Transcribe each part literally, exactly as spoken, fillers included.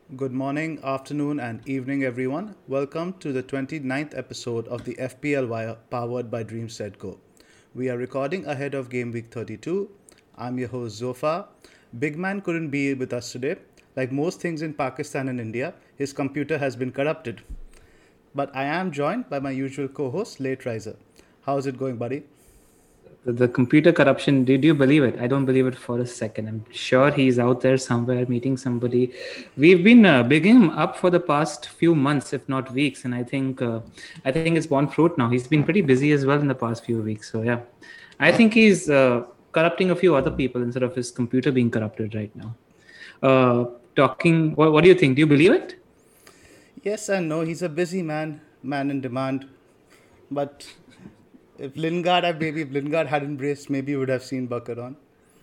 Good morning, afternoon, and evening, everyone. Welcome to the twenty-ninth episode of the F P L Wire powered by Dreamset Go. We are recording ahead of Game Week thirty-two. I'm your host, Zofa. Big Man couldn't be with us today. Like most things in Pakistan and India, his computer has been corrupted. But I am joined by my usual co host, Late Riser. How's it going, buddy? The, the computer corruption, did you believe it? I don't believe it for a second. I'm sure he's out there somewhere meeting somebody. We've been uh, bigging him up for the past few months, if not weeks, and I think uh, I think it's borne fruit now. He's been pretty busy as well in the past few weeks. So yeah, I think he's uh, corrupting a few other people instead of his computer being corrupted right now. Uh, talking, what, what do you think? Do you believe it? Yes and no. He's a busy man, man in demand. But if Lingard, maybe if Lingard hadn't braced, maybe you would have seen Bakar on.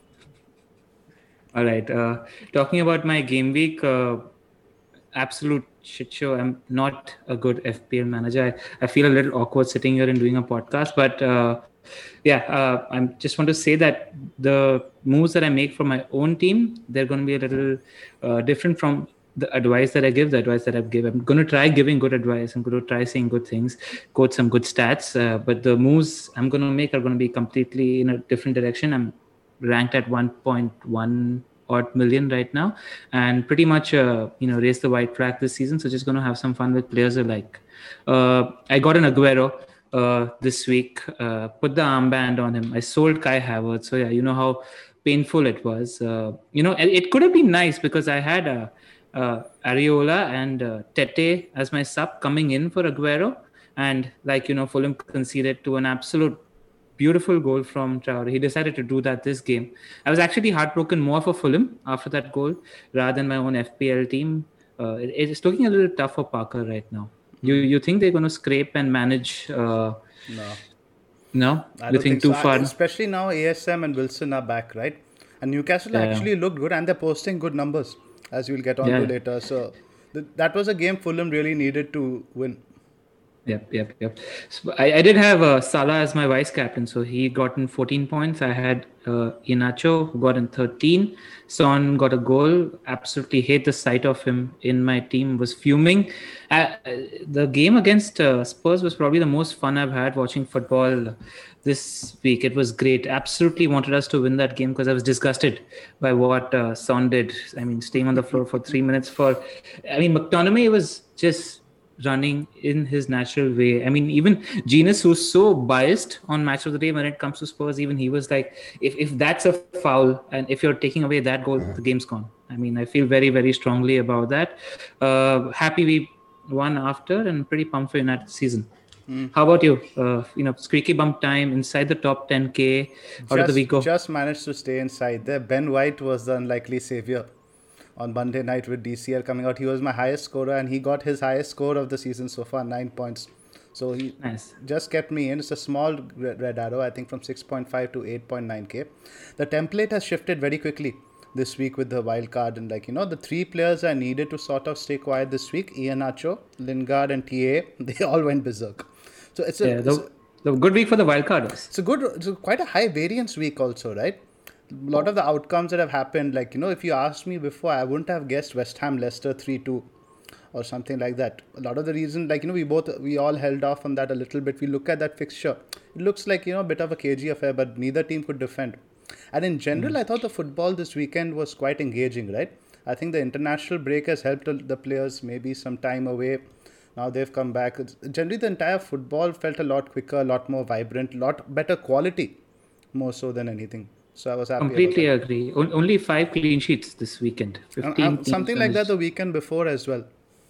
All right. Uh, talking about my game week, uh, absolute shit show. I'm not a good F P L manager. I, I feel a little awkward sitting here and doing a podcast. But uh, yeah, uh, I just want to say that the moves that I make for my own team, they're going to be a little uh, different from the advice that I give, the advice that I give. I'm going to try giving good advice. I'm going to try saying good things, quote some good stats. Uh, but the moves I'm going to make are going to be completely in a different direction. I'm ranked at one point one odd million right now, and pretty much uh, you know raised the white flag this season. So just going to have some fun with players alike. Uh, I got an Aguero uh, this week. Uh, put the armband on him. I sold Kai Havertz. So yeah, you know how painful it was. Uh, you know, it, it could have been nice because I had a. Uh, Areola and uh, Tete as my sub coming in for Aguero, and like you know, Fulham conceded to an absolute beautiful goal from Traore. He decided to do that this game. I was actually heartbroken more for Fulham after that goal rather than my own F P L team. Uh, it, it's looking a little tough for Parker right now. You you think they're going to scrape and manage? Uh, No. no, I you don't think think so. too I- far? Especially now, A S M and Wilson are back, right? And Newcastle Yeah, actually looked good, and they're posting good numbers, as we'll get on to yeah. later. So th- that was a game Fulham really needed to win. Yep, yep, yep. So I, I did have uh, Salah as my vice captain, so he got in fourteen points. I had uh, Inacho who got in thirteen. Son got a goal. Absolutely hate the sight of him in my team. Was fuming. Uh, the game against uh, Spurs was probably the most fun I've had watching football this week. It was great. Absolutely wanted us to win that game because I was disgusted by what uh, Son did. I mean, staying on the floor for three minutes for. I mean, McTominay was just running in his natural way. I mean, even Genius, who's so biased on match of the day when it comes to Spurs, even he was like, if, if that's a foul and if you're taking away that goal, the game's gone. I mean, I feel very, very strongly about that. Uh, happy we won after and pretty pumped for United season. How about you? Uh, you know, squeaky bump time inside the top ten K. How did the week Just go? just managed to stay inside there. Ben White was the unlikely savior on Monday night with D C L coming out. He was my highest scorer, and he got his highest score of the season so far, nine points. So he Nice. just kept me in. It's a small red red arrow, I think, from six point five to eight point nine K. The template has shifted very quickly this week with the wild card, and like you know, the three players I needed to sort of stay quiet this week: Iheanacho, Lingard, and T A. They all went berserk. So it's a, Yeah, it's a the, the good week for the wildcarders. it's a good, it's a quite a high variance week also, right? A lot of the outcomes that have happened, like, you know, if you asked me before, I wouldn't have guessed West Ham Leicester three two or something like that. A lot of the reason, like, you know, we both, we all held off on that a little bit. We look at that fixture. It looks like, you know, a bit of a cagey affair, but neither team could defend. And in general, I thought the football this weekend was quite engaging, right? I think the international break has helped the players maybe some time away. Now they've come back. It's, generally, the entire football felt a lot quicker, a lot more vibrant, a lot better quality, more so than anything. So I was happy about Completely that. agree. O- only five clean sheets this weekend. And, fifteen and teams something like that finished. the weekend before as well.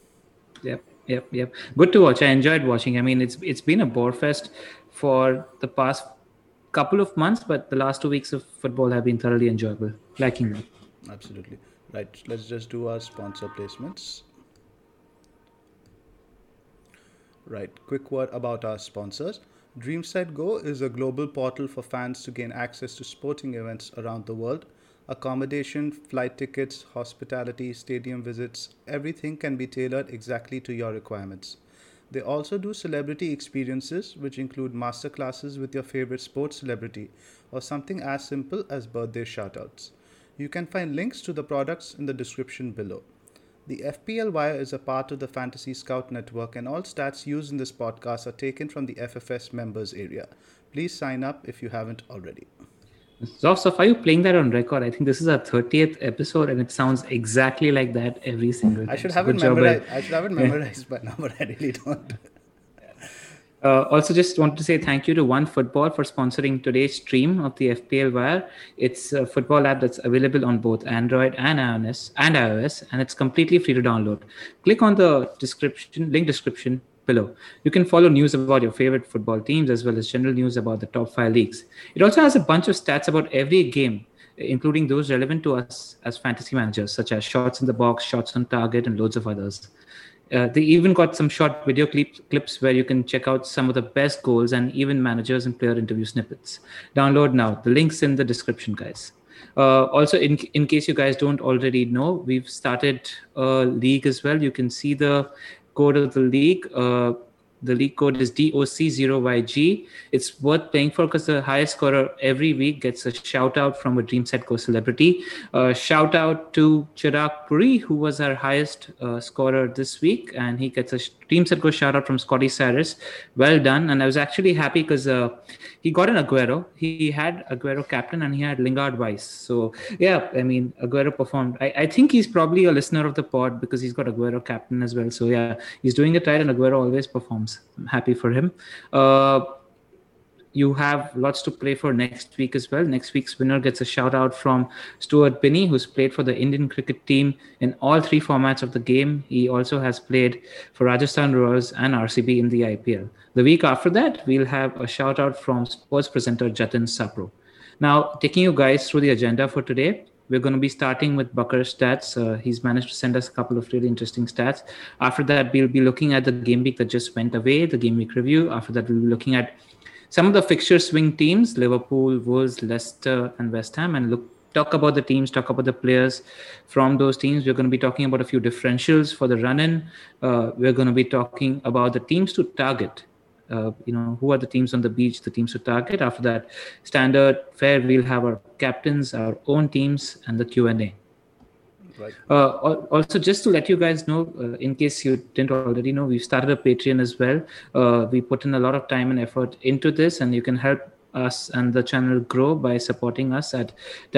Yep, yep, yep. Good to watch. I enjoyed watching. I mean, it's it's been a bore fest for the past couple of months, but the last two weeks of football have been thoroughly enjoyable. Liking them. Absolutely. Right. Let's just do our sponsor placements. Right. Quick word about our sponsors. Dreamside Go is a global portal for fans to gain access to sporting events around the world. Accommodation, flight tickets, hospitality, stadium visits, everything can be tailored exactly to your requirements. They also do celebrity experiences, which include masterclasses with your favorite sports celebrity or something as simple as birthday shoutouts. You can find links to the products in the description below. The F P L Wire is a part of the Fantasy Scout Network, and all stats used in this podcast are taken from the F F S members area. Please sign up if you haven't already. So, so are you playing that on record? I think this is our thirtieth episode, and it sounds exactly like that every single time. I should So have it good job, memorized. by- I should have it memorized by now, but I really don't. Uh, also, just want to say thank you to OneFootball for sponsoring today's stream of the F P L Wire. It's a football app that's available on both Android and iOS, and iOS, and it's completely free to download. Click on the description link description below. You can follow news about your favorite football teams as well as general news about the top five leagues. It also has a bunch of stats about every game, including those relevant to us as fantasy managers, such as shots in the box, shots on target, and loads of others. Uh, they even got some short video clips, clips where you can check out some of the best goals and even managers and player interview snippets. Download now. The link's in the description, guys. Uh, also, in, in case you guys don't already know, we've started a league as well. You can see the code of the league. Uh, the league code is D O C zero Y G. It's worth playing for because the highest scorer every week gets a shout out from a Dream Set Go celebrity. Uh, shout out to Chirag Puri, who was our highest uh, scorer this week, and he gets a Dream Set Go shout out from Scotty Cyrus. Well done. And I was actually happy because uh, he got an Aguero. He had Aguero captain and he had Lingard vice. So yeah, I mean, Aguero performed. I, I think he's probably a listener of the pod because he's got Aguero captain as well. So yeah, he's doing it right, and Aguero always performs. I'm happy for him. Uh, you have lots to play for next week as well. Next week's winner gets a shout out from Stuart Binney, who's played for the Indian cricket team in all three formats of the game. He also has played for Rajasthan Royals and R C B in the I P L. The week after that, we'll have a shout out from sports presenter Jatin Sapro. Now, taking you guys through the agenda for today, we're going to be starting with Bakar's stats. Uh, he's managed to send us a couple of really interesting stats. After that, we'll be looking at the game week that just went away, the game week review. After that, we'll be looking at some of the fixture swing teams, Liverpool, Wolves, Leicester, and West Ham, and look, talk about the teams, talk about the players from those teams. We're going to be talking about a few differentials for the run-in. Uh, we're going to be talking about the teams to target. Uh, you know, who are the teams on the beach, the teams to target. After that, standard fare, we'll have our captains, our own teams, and the Q and A. Right. Uh, also, just to let you guys know, uh, in case you didn't already know, we've started a Patreon as well. Uh, we put in a lot of time and effort into this, and you can help us and the channel grow by supporting us at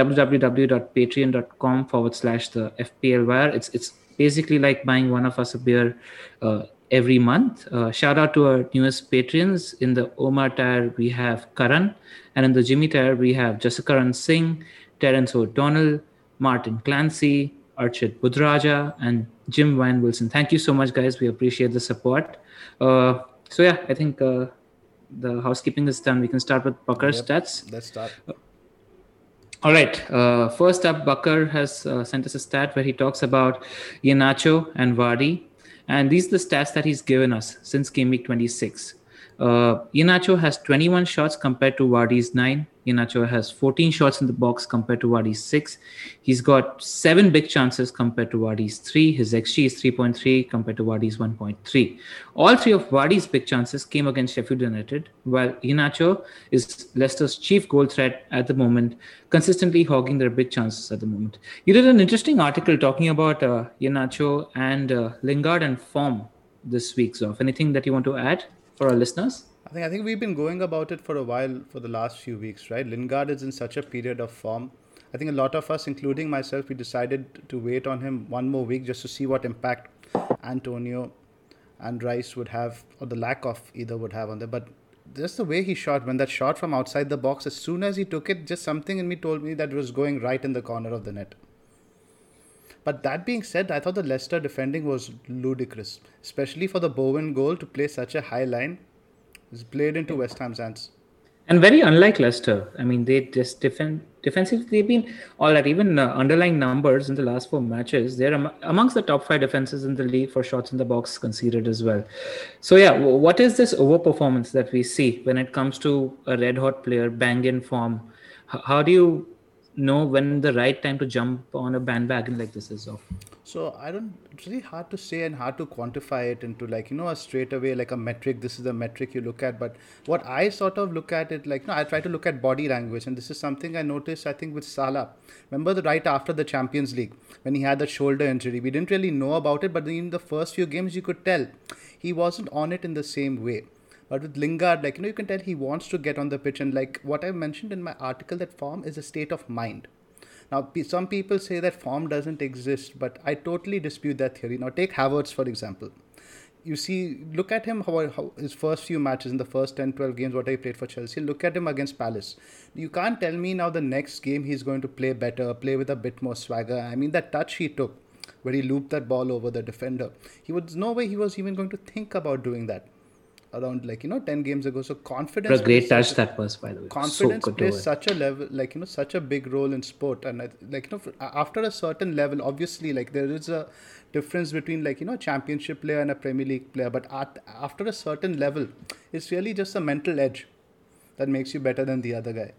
www.patreon.com forward slash the FPL Wire. It's, it's basically like buying one of us a beer uh, every month. Uh, shout out to our newest patrons. In the Omar tier, we have Karan, and in the Jimmy tier, we have Jasikaran Singh, Terence O'Donnell, Martin Clancy, Archit Budraja, and Jim Wine Wilson. Thank you so much, guys. We appreciate the support. Uh, so yeah, I think uh, the housekeeping is done. We can start with Bakar's Yep. stats. Let's start. All right. Uh, first up, Bakar has uh, sent us a stat where he talks about Iheanacho and Vardy. And these are the stats that he's given us since game week twenty-six. Uh, Iheanacho has twenty-one shots compared to Vardy's nine. Iheanacho has fourteen shots in the box compared to Vardy's six. He's got seven big chances compared to Vardy's three. His X G is three point three compared to Vardy's one point three. All three of Vardy's big chances came against Sheffield United, while Iheanacho is Leicester's chief goal threat at the moment, consistently hogging their big chances at the moment. You did an interesting article talking about uh, Iheanacho and uh, Lingard and form this week, Zoff. Anything that you want to add for our listeners? I think I think we've been going about it for a while for the last few weeks, right? Lingard is in such a period of form. I think a lot of us, including myself, we decided to wait on him one more week just to see what impact Antonio and Rice would have, or the lack of either would have on them. But just the way he shot, when that shot from outside the box, as soon as he took it, just something in me told me that it was going right in the corner of the net. But that being said, I thought the Leicester defending was ludicrous, especially for the Bowen goal to play such a high line. It's played into West Ham's hands. And very unlike Leicester. I mean, they just defend defensively. They've been all right. Even uh, underlying numbers in the last four matches, they're am- amongst the top five defenses in the league for shots in the box conceded as well. So yeah, w- what is this overperformance that we see when it comes to a red hot player bang in form? H- how do you know when the right time to jump on a bandwagon like this is of? So I don't. It's really hard to say and hard to quantify it into like you know a straight away like a metric. This is the metric you look at. But what I sort of look at it like no, I try to look at body language, and this is something I noticed. I think with Salah. Remember the right after the Champions League when he had the shoulder injury. We didn't really know about it, but in the first few games you could tell he wasn't on it in the same way. But with Lingard, like you know, you can tell he wants to get on the pitch, and like what I mentioned in my article, that form is a state of mind. Now, pe- some people say that form doesn't exist, but I totally dispute that theory. Now, take Havertz, for example. You see, look at him, how, how his first few matches in the first ten, twelve games, what he played for Chelsea. Look at him against Palace. You can't tell me now the next game he's going to play better, play with a bit more swagger. I mean, that touch he took, where he looped that ball over the defender. He was no way he was even going to think about doing that around like you know ten games ago. So confidence A great plays touch such that was, by the way. a, So confidence good to plays it. such a level like you know such a big role in sport. And I, like you know for, after a certain level, obviously like there is a difference between like you know a championship player and a Premier League player, but at, after a certain level it's really just a mental edge that makes you better than the other guy.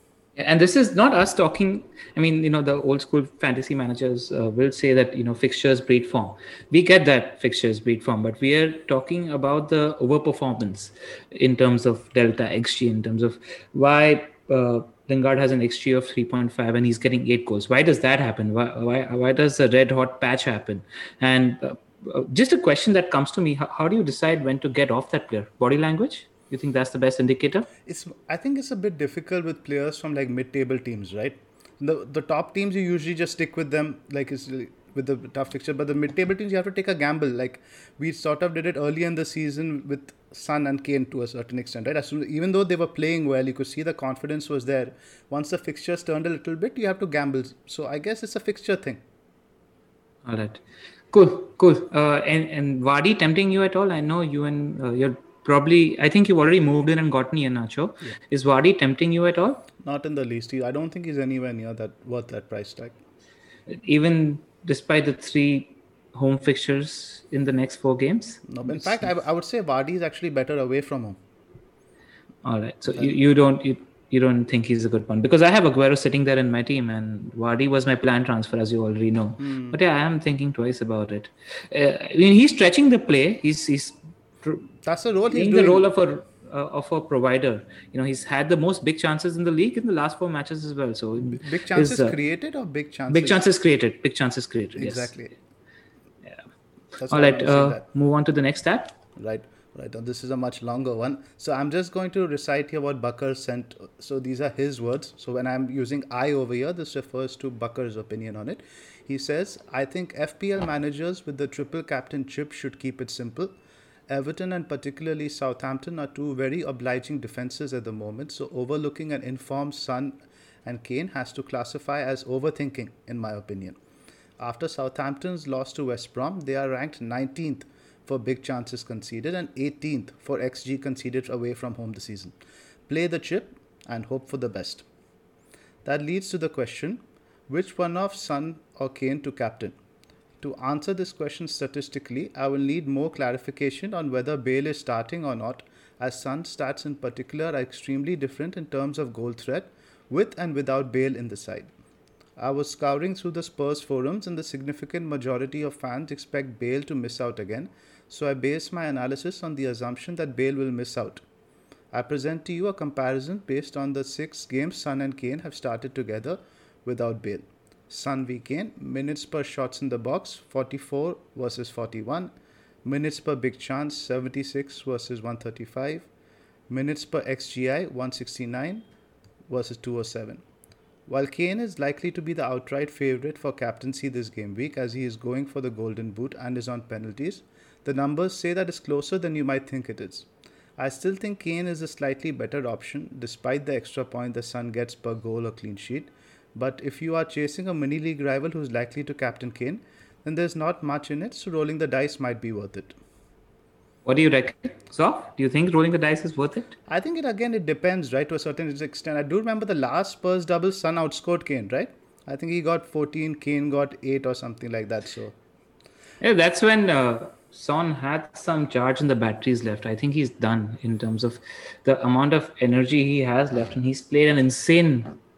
And this is not us talking. I mean, you know, the old school fantasy managers uh, will say that, you know, fixtures breed form. We get that fixtures breed form, but we are talking about the overperformance in terms of delta X G, in terms of why uh, Lingard has an X G of three point five and he's getting eight goals. Why does that happen? Why, why, why does the red hot patch happen? And uh, uh, just a question that comes to me, how, how do you decide when to get off that player? Body language? You think that's the best indicator? It's I think it's a bit difficult with players from like mid-table teams, right? The the top teams you usually just stick with them like it's with the tough fixture, but the mid-table teams you have to take a gamble. Like we sort of did it early in the season with Son and Kane to a certain extent, right? As soon, even though they were playing well, you could see the confidence was there. Once the fixtures turned a little bit, you have to gamble. So I guess it's a fixture thing. All right, cool, cool. Uh, and and Vardy tempting you at all? I know you and uh, you're probably. I think you've already moved in and gotten Iheanacho. Yeah. Is Vardy tempting you at all? Not in the least. I don't think he's anywhere near that worth that price tag. Even despite the three home fixtures in the next four games. No, in fact, I, I would say Vardy is actually better away from home. All right, so you, you don't you, you don't think he's a good one, because I have Aguero sitting there in my team and Vardy was my planned transfer, as you already know. Mm. But yeah, I am thinking twice about it. Uh, I mean, he's stretching the play. He's he's that's the role he's in doing. the role of a uh, of a provider. You know, he's had the most big chances in the league in the last four matches as well. So big chances uh, created or big chances? Big chances created. Big chances created. Exactly. Yes. Yeah. That's all right. Uh, move on to the next tab. Right. Right, and this is a much longer one. So I'm just going to recite here what Bakar sent. So these are his words. So when I'm using I over here, this refers to Bakar's opinion on it. He says, I think F P L managers with the triple captain chip should keep it simple. Everton and particularly Southampton are two very obliging defenses at the moment. So overlooking an informed Son and Kane has to classify as overthinking, in my opinion. After Southampton's loss to West Brom, they are ranked nineteenth for big chances conceded and eighteenth for X G conceded away from home this season. Play the chip and hope for the best. That leads to the question, which one of Son or Kane to captain? To answer this question statistically, I will need more clarification on whether Bale is starting or not, as Son's stats in particular are extremely different in terms of goal threat, with and without Bale in the side. I was scouring through the Spurs forums and the significant majority of fans expect Bale to miss out again, so I base my analysis on the assumption that Bale will miss out. I present to you a comparison based on the six games Son and Kane have started together without Bale. Son v Kane, minutes per shots in the box, forty-four versus forty-one. Minutes per big chance, seventy-six versus one thirty-five. Minutes per X G I, one sixty-nine versus two oh seven. While Kane is likely to be the outright favourite for captaincy this game week, as he is going for the golden boot and is on penalties, the numbers say that it's closer than you might think it is. I still think Kane is a slightly better option, despite the extra point the Son gets per goal or clean sheet. But if you are chasing a mini-league rival who's likely to captain Kane, then there's not much in it, so rolling the dice might be worth it. What do you reckon, Zoff? Do you think rolling the dice is worth it? I think it again, it depends, right, to a certain extent. I do remember the last Spurs double, Son outscored Kane, right? I think he got fourteen, Kane got eight or something like that. So, yeah, that's when uh, Son had some charge in the batteries left. I think he's done in terms of the amount of energy he has left, and he's played an insane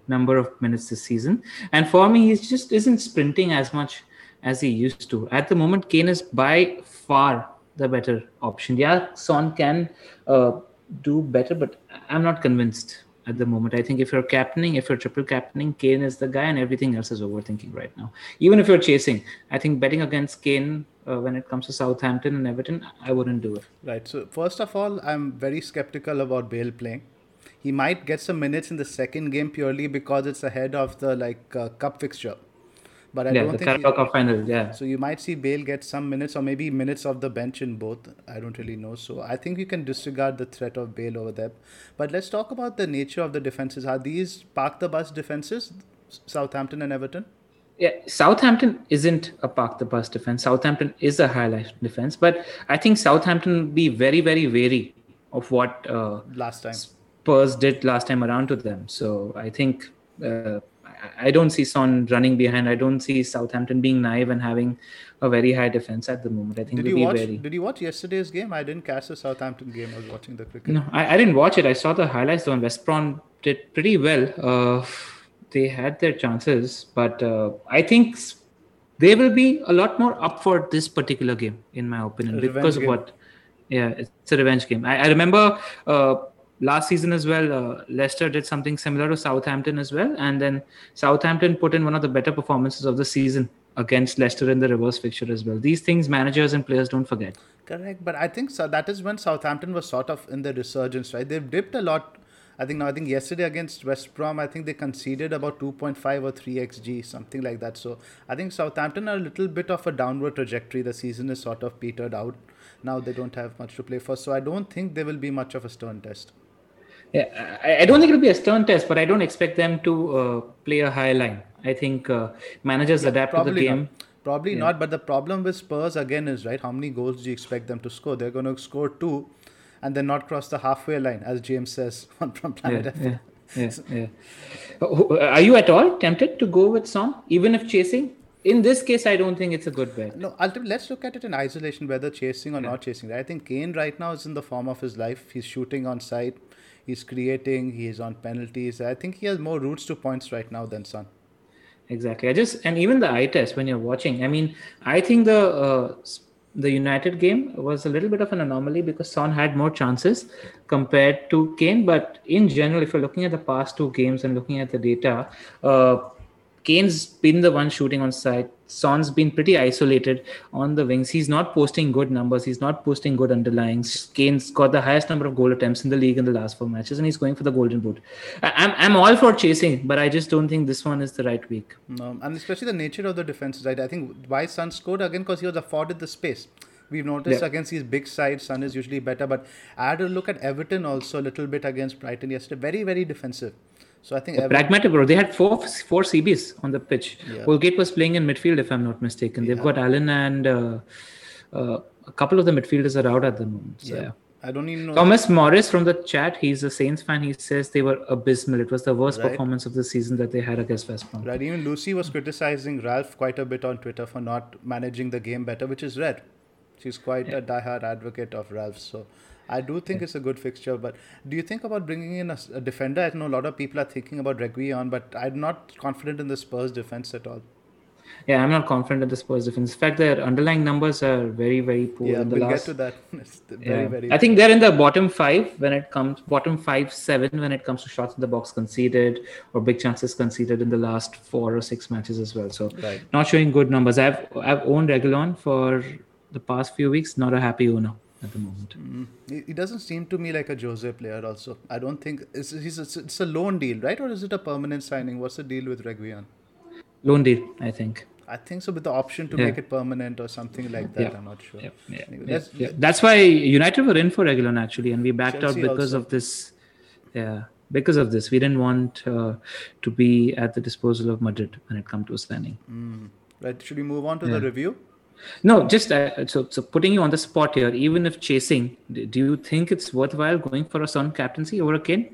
number of minutes this season. And for me, he just isn't sprinting as much as he used to. At the moment, Kane is by far the better option. Yeah, Son can uh, do better, but I'm not convinced at the moment. I think if you're captaining, if you're triple captaining, Kane is the guy, and everything else is overthinking right now. Even if you're chasing, I think betting against Kane uh, when it comes to Southampton and Everton, I wouldn't do it. Right. So first of all, I'm very skeptical about Bale playing. He might get some minutes in the second game purely because it's ahead of the like uh, cup fixture. But I Yeah, don't the think he- Carabao Cup final. Yeah, so. You might see Bale get some minutes or maybe minutes off the bench in both. I don't really know. So I think you can disregard the threat of Bale over there. But let's talk about the nature of the defenses. Are these park the bus defenses, Southampton and Everton? yeah. Southampton isn't a park the bus defense. Southampton is a highlight defense, but I think Southampton will be very, very wary of what uh, Last time. Spurs did last time around to them. So I think uh, I- I don't see Son running behind. I don't see Southampton being naive and having a very high defense at the moment. I think Did we'll you be watch? wary. Did you watch yesterday's game? I didn't catch the Southampton game. I was watching the cricket. No, I, I didn't watch it. I saw the highlights though, and West Brom did pretty well. Uh, they had their chances, but uh, I think s- they will be a lot more up for this particular game, in my opinion, A revenge because of game. what. Yeah, it's a revenge game. I, I remember uh, last season as well. Uh, Leicester did something similar to Southampton as well, and then Southampton put in one of the better performances of the season against Leicester in the reverse fixture as well. These things managers and players don't forget. Correct, but I think so that is when Southampton was sort of in the resurgence, right? They've dipped a lot. I think now, I think yesterday against West Brom, I think they conceded about two point five or three X G, something like that. So I think Southampton are a little bit of a downward trajectory. The season is sort of petered out. Now they don't have much to play for. So I don't think there will be much of a stern test. Yeah, I, I don't think it'll be a stern test, but I don't expect them to uh, play a high line. I think uh, managers adapt to the Probably game. not. Probably not. But the problem with Spurs again is, right, how many goals do you expect them to score? They're going to score two and then not cross the halfway line, as James says on from Planet F. Yeah, yeah, yeah, yeah. Uh, Are you at all tempted to go with Son, even if chasing? In this case, I don't think it's a good bet. No, ultimately, let's look at it in isolation, whether chasing or not chasing. Right? I think Kane right now is in the form of his life. He's shooting on sight, he's creating, he's on penalties. I think he has more routes to points right now than Son. Exactly. I just and even the eye test when you're watching. I mean, I think the uh, s- the United game was a little bit of an anomaly because Son had more chances compared to Kane. But in general, if you're looking at the past two games and looking at the data, uh, Kane's been the one shooting on side. Son's been pretty isolated on the wings. He's not posting good numbers. He's not posting good underlyings. Kane's got the highest number of goal attempts in the league in the last four matches, and he's going for the golden boot. I- I'm I'm all for chasing, but I just don't think this one is the right week. No, and especially the nature of the defense, right? I think why Son scored again because he was afforded the space. We've noticed Yeah. against these big sides, Son is usually better. But I had a look at Everton also a little bit against Brighton yesterday. Very, very defensive. So I think Everton, Pragmatic, bro. They had four four C Bs on the pitch. Yeah. Holgate was playing in midfield, if I'm not mistaken. They've got Allen and uh, uh, a couple of the midfielders are out at the moment. So, yeah. I don't even know. Thomas Morris from the chat, he's a Saints fan. He says they were abysmal. It was the worst Right. performance of the season that they had against West Brom. Right, even Lucy was criticizing Ralph quite a bit on Twitter for not managing the game better, which is rare. She's quite a diehard advocate of Ralph. So I do think it's a good fixture. But do you think about bringing in a, s- a defender? I know a lot of people are thinking about Reguilon, but I'm not confident in the Spurs defense at all. Yeah, I'm not confident in the Spurs defense. In fact, their underlying numbers are very, very poor. Yeah, in the we'll last, get to that. It's very, yeah. very. I think they're in the bottom five when it comes, bottom five, seven when it comes to shots in the box conceded or big chances conceded in the last four or six matches as well. So Right. not showing good numbers. I've I've owned Reguilon for the past few weeks. Not a happy owner at the moment. He he doesn't seem to me like a Jose player. Also, I don't think it's he's a, it's a loan deal, right? Or is it a permanent signing? What's the deal with Reguilon? Loan deal, I think. I think so, with the option to Yeah. make it permanent or something like that. Yeah. I'm not sure. Yeah, yeah, Anyway, yeah, let's- yeah. That's why United were in for Reguilon actually, and we backed Chelsea out because also. of this. Yeah, because of this, we didn't want uh, to be at the disposal of Madrid when it comes to signing. Right. Should we move on to the review? No, just uh, so so putting you on the spot here. Even if chasing, d- do you think it's worthwhile going for a Son captaincy over a Kane?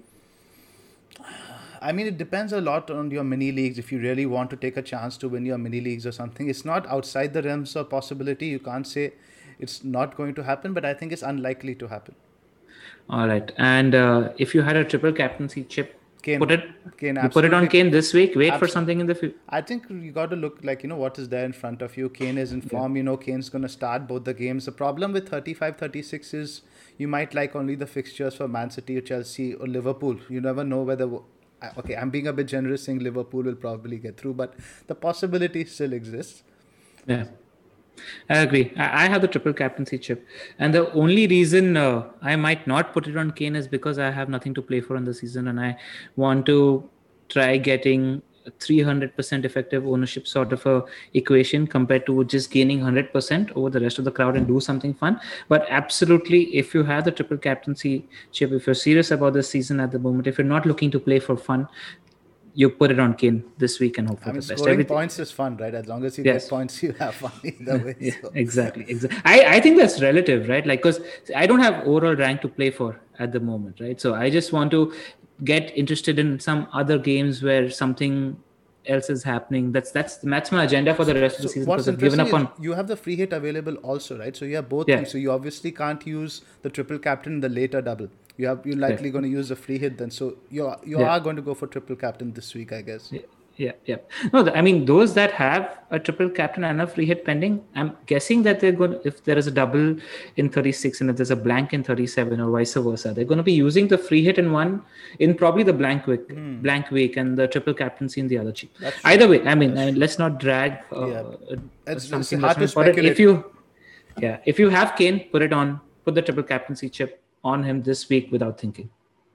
I mean, it depends a lot on your mini leagues. If you really want to take a chance to win your mini leagues or something, it's not outside the realms of possibility. You can't say it's not going to happen, but I think it's unlikely to happen. All right, and uh, if you had a triple captaincy chip Kane, Put it. Kane, You put it on absolutely. Kane this week. Wait for Abs- something in the future. I think you got to look like, you know, what is there in front of you. Kane is in form, you know, Kane's going to start both the games. The problem with thirty-five thirty-six is you might like only the fixtures for Man City or Chelsea or Liverpool. You never know whether, okay, I'm being a bit generous saying Liverpool will probably get through, but the possibility still exists. Yeah. I agree. I I have the triple captaincy chip, and the only reason uh, I might not put it on Kane is because I have nothing to play for in the season, and I want to try getting a three hundred percent effective ownership sort of a equation compared to just gaining one hundred percent over the rest of the crowd and do something fun. But absolutely, if you have the triple captaincy chip, if you're serious about the season at the moment, if you're not looking to play for fun, you put it on Kane this week and hope for I mean, the best. scoring Everything- points is fun, right? As long as you Yes. get points, you have fun either way. Yeah, So. exactly. Exactly. I, I think that's relative, right? Like, because I don't have overall rank to play for at the moment, right? So I just want to get interested in some other games where something else is happening. That's that's that's my agenda for the rest of the So season what's because I've given interesting up is on. you have the free hit available also, right? So you have both. Yeah. Three. So you obviously can't use the triple captain in the later double. You have you're likely going to use the free hit then. So you are, you Yeah. are going to go for triple captain this week, I guess. Yeah, yeah, yeah. No, the- I mean those that have a triple captain and a free hit pending. I'm guessing that they're going. If there is a double in thirty-six and if there's a blank in thirty-seven or vice versa, they're going to be using the free hit in one in probably the blank week, blank week, and the triple captaincy in the other cheap. That's true. Either way, I mean, I mean, let's not drag. Uh, Yeah. uh, It's- it's something hard that's to not important. If speculate. you, yeah, if you have Kane, put it on. Put the triple captaincy chip on him this week without thinking.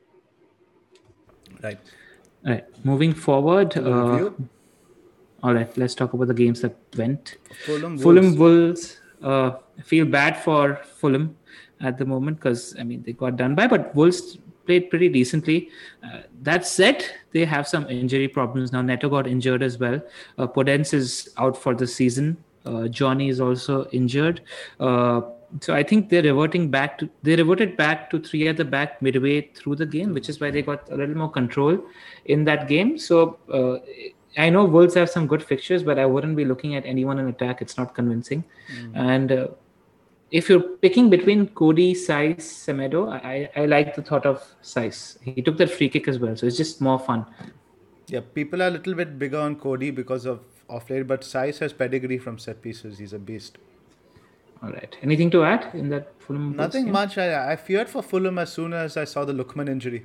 Right. All right, moving forward. To the Uh, review. all right, let's talk about the games that went. Fulham, Fulham Wolves. Wolves. Uh, I feel bad for Fulham at the moment because I mean they got done by, but Wolves played pretty decently. Uh, that said, they have some injury problems now. Neto got injured as well. Uh, Podence is out for the season. Uh, Johnny is also injured. Uh, so I think they're reverting back to they reverted back to three at the back midway through the game, which is why they got a little more control in that game. So uh, I know Wolves have some good fixtures, but I wouldn't be looking at anyone in attack. It's not convincing. Mm. And uh, if you're picking between Cody, Saiss, Semedo, I, I like the thought of Saiss. He took that free kick as well, so it's just more fun. Yeah, people are a little bit bigger on Cody because of off late, but Saiss has pedigree from set pieces. He's a beast. All right. Anything to add in that Fulham? Nothing much. I, I feared for Fulham as soon as I saw the Lookman injury.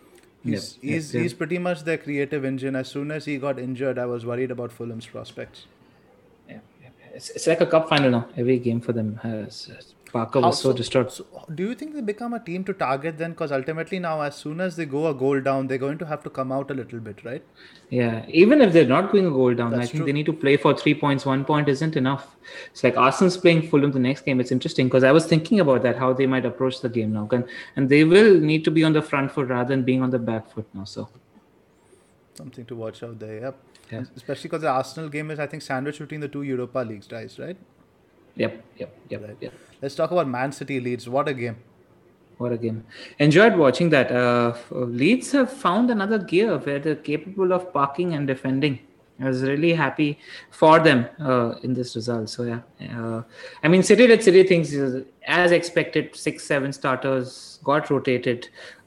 He's yep, he's yep, he's yep. pretty much their creative engine. As soon as he got injured, I was worried about Fulham's prospects. Yeah, yeah. It's, it's like a cup final now. Every game for them has. Parker was so, so distraught. So do you think they become a team to target then? Because ultimately now, as soon as they go a goal down, they're going to have to come out a little bit, right? Yeah, even if they're not going a goal down, That's I think true. they need to play for three points. One point isn't enough. It's like Arsenal's playing Fulham the next game. It's interesting because I was thinking about that, how they might approach the game now. And, and they will need to be on the front foot rather than being on the back foot now. So something to watch out there, yep. Yeah. Especially because the Arsenal game is, I think, sandwiched between the two Europa Leagues, guys, right? Yep, yep, yep, right. yep. Let's talk about Man City Leeds. What a game. What a game. Enjoyed watching that. Uh, Leeds have found another gear where they're capable of parking and defending. I was really happy for them uh, in this result. So, yeah. Uh, I mean, City did City things as expected. Six, seven starters got rotated.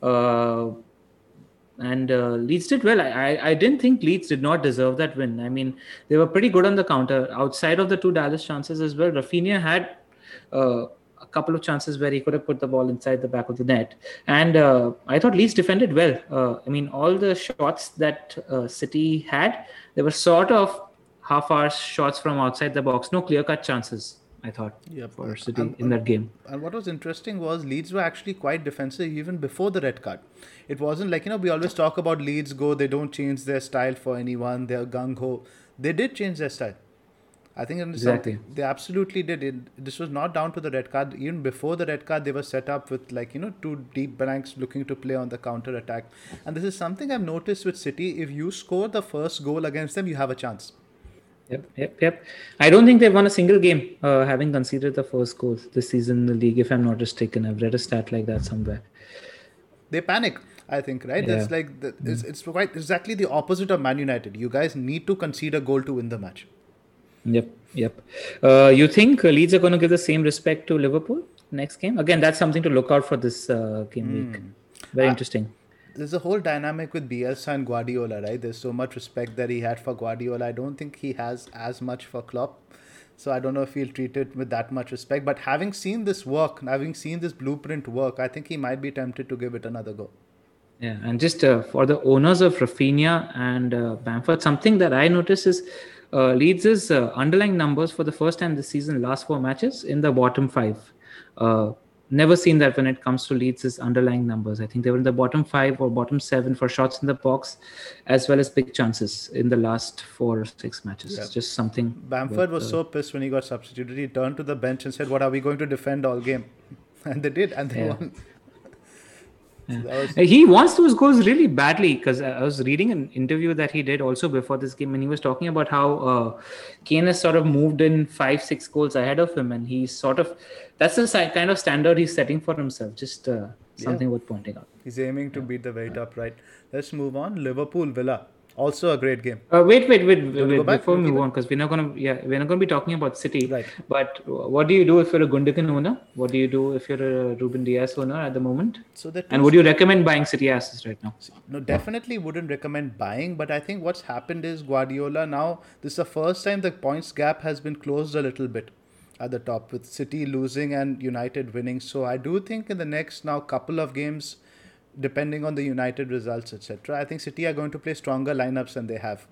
Uh, and uh, Leeds did well. I, I didn't think Leeds did not deserve that win. I mean, they were pretty good on the counter. Outside of the two Dallas chances as well, Rafinha had uh, a couple of chances where he could have put the ball inside the back of the net. And uh, I thought Leeds defended well. Uh, I mean, all the shots that uh, City had, they were sort of half-hour shots from outside the box. No clear-cut chances, I thought, yep. for City and, in that game. And what was interesting was Leeds were actually quite defensive even before the red card. It wasn't like, you know, we always talk about Leeds go, they don't change their style for anyone, they're gung-ho. They did change their style. I think exactly. they absolutely did. It, this was not down to the red card. Even before the red card, they were set up with, like, you know, two deep blanks looking to play on the counter attack. And this is something I've noticed with City. If you score the first goal against them, you have a chance. Yep, yep, yep. I don't think they've won a single game uh, having conceded the first goal this season in the league, if I'm not mistaken. I've read a stat like that somewhere. They panic, I think, right? Yeah. That's like the, it's, it's quite exactly the opposite of Man United. You guys need to concede a goal to win the match. Yep, yep. Uh, you think Leeds are going to give the same respect to Liverpool next game? Again, that's something to look out for this uh, game mm. week. Very I, interesting. there's a whole dynamic with Bielsa and Guardiola, right? There's so much respect that he had for Guardiola. I don't think he has as much for Klopp. So I don't know if he'll treat it with that much respect. But having seen this work, having seen this blueprint work, I think he might be tempted to give it another go. Yeah, and just uh, for the owners of Rafinha and uh, Bamford, something that I noticed is uh, Leeds' uh, underlying numbers for the first time this season, last four matches, in the bottom five. Uh, never seen that when it comes to Leeds' underlying numbers. I think they were in the bottom five or bottom seven for shots in the box, as well as big chances in the last four or six matches. Yeah. It's just something. Bamford was so pissed when he got substituted. He turned to the bench and said, "What are we going to defend all game?" And they did, and they Yeah. won. Yeah. So that was- He wants those goals really badly, because I was reading an interview that he did also before this game, and he was talking about how uh, Kane has sort of moved in five, six goals ahead of him, and he's sort of that's the si- kind of standard he's setting for himself. Just uh, something worth pointing out. He's aiming to beat the very top, right? Let's move on. Liverpool Villa, also a great game. Uh, wait, wait, wait, wanna wait go back? before we You move keep on, because we're not gonna, yeah, we're not gonna be talking about City. Right. But what do you do if you're a Gundogan owner? What do you do if you're a Ruben Dias owner at the moment? So the And would you recommend buying City assets right now? No, definitely wouldn't recommend buying, but I think what's happened is Guardiola now, this is the first time the points gap has been closed a little bit at the top, with City losing and United winning. So I do think in the next now couple of games, depending on the United results, et cetera, I think City are going to play stronger lineups than they have.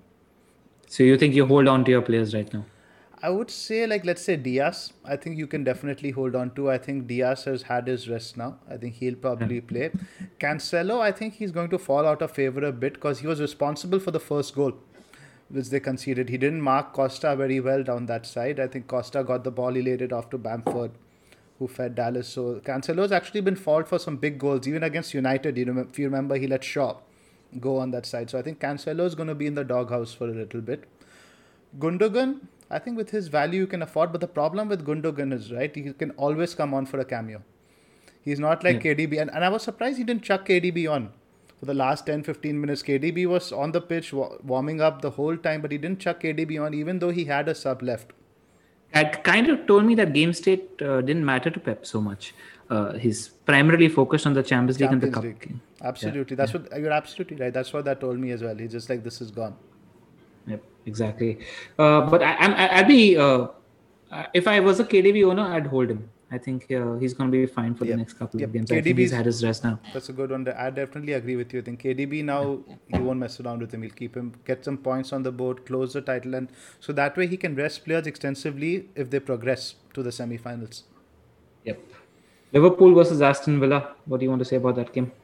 So you think you hold on to your players right now? I would say, like, let's say Diaz. I think you can definitely hold on to. I think Diaz has had his rest now. I think he'll probably play. Cancelo, I think he's going to fall out of favor a bit because he was responsible for the first goal, which they conceded. He didn't mark Costa very well down that side. I think Costa got the ball, he laid it off to Bamford, who fed Dallas. So Cancelo's actually been fault for some big goals, even against United. You know, if you remember, he let Shaw go on that side. So I think Cancelo's going to be in the doghouse for a little bit. Gundogan, I think with his value you can afford, but the problem with Gundogan is, right, he can always come on for a cameo. He's not like Yeah. K D B. And, and I was surprised he didn't chuck K D B on for the last ten fifteen minutes. K D B was on the pitch wa- warming up the whole time, but he didn't chuck K D B on, even though he had a sub left. That kind of told me that game state uh, didn't matter to Pep so much. Uh, he's primarily focused on the Champions League and the Champions Cup League. game. Absolutely. That's what you're absolutely right. That's what that told me as well. He's just like, this is gone. Yep, exactly. Uh, but I, I'm, I- I'd be uh, uh, if I was a K D B owner, I'd hold him. I think uh, he's going to be fine for Yep. the next couple Yep. of games. I think K D B's he's had his rest now. That's a good one. I definitely agree with you. I think K D B now, he won't mess around with him. He'll keep him, get some points on the board, close the title, and so that way he can rest players extensively if they progress to the semi-finals. Yep. Liverpool versus Aston Villa. What do you want to say about that game?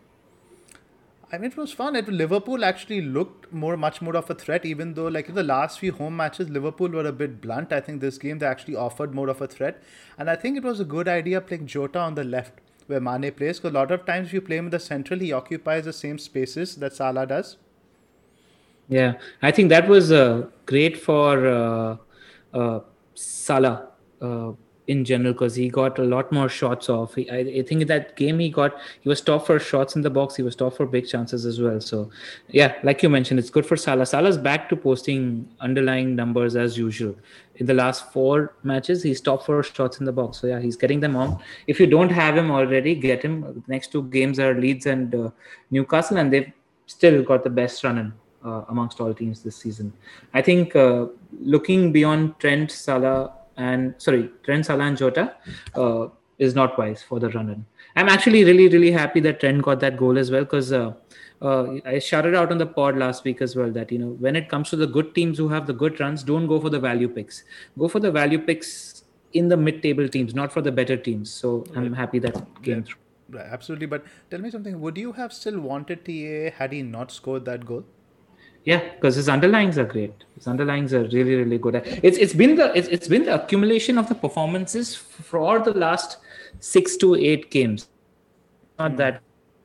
I mean, it was fun. It, Liverpool actually looked more, much more of a threat, even though, like in the last few home matches, Liverpool were a bit blunt. I think this game they actually offered more of a threat, and I think it was a good idea playing Jota on the left where Mane plays. Because a lot of times, if you play him in the central, he occupies the same spaces that Salah does. Yeah, I think that was uh, great for uh, uh, Salah uh, in general, because he got a lot more shots off. He, I, I think in that game he got he was top for shots in the box. He was top for big chances as well. So yeah, like you mentioned, it's good for Salah. Salah's back to posting underlying numbers as usual. In the last four matches, he's top for shots in the box. So yeah, he's getting them on. If you don't have him already, get him. The next two games are Leeds and uh, Newcastle, and they've still got the best run in. Uh, amongst all teams this season. I think uh, looking beyond Trent, Salah, and sorry, Trent, Salah, and Jota uh, is not wise for the run-in. I'm actually really, really happy that Trent got that goal as well, because uh, uh, I shouted out on the pod last week as well that, you know, when it comes to the good teams who have the good runs, don't go for the value picks. Go for the value picks in the mid-table teams, not for the better teams. So I'm happy that came Yeah. through. Right, absolutely. But tell me something. Would you have still wanted T A had he not scored that goal? Yeah, because his underlyings are great. His underlyings are really, really good. It's it's been the it's, it's been the accumulation of the performances for the last six to eight games. Not that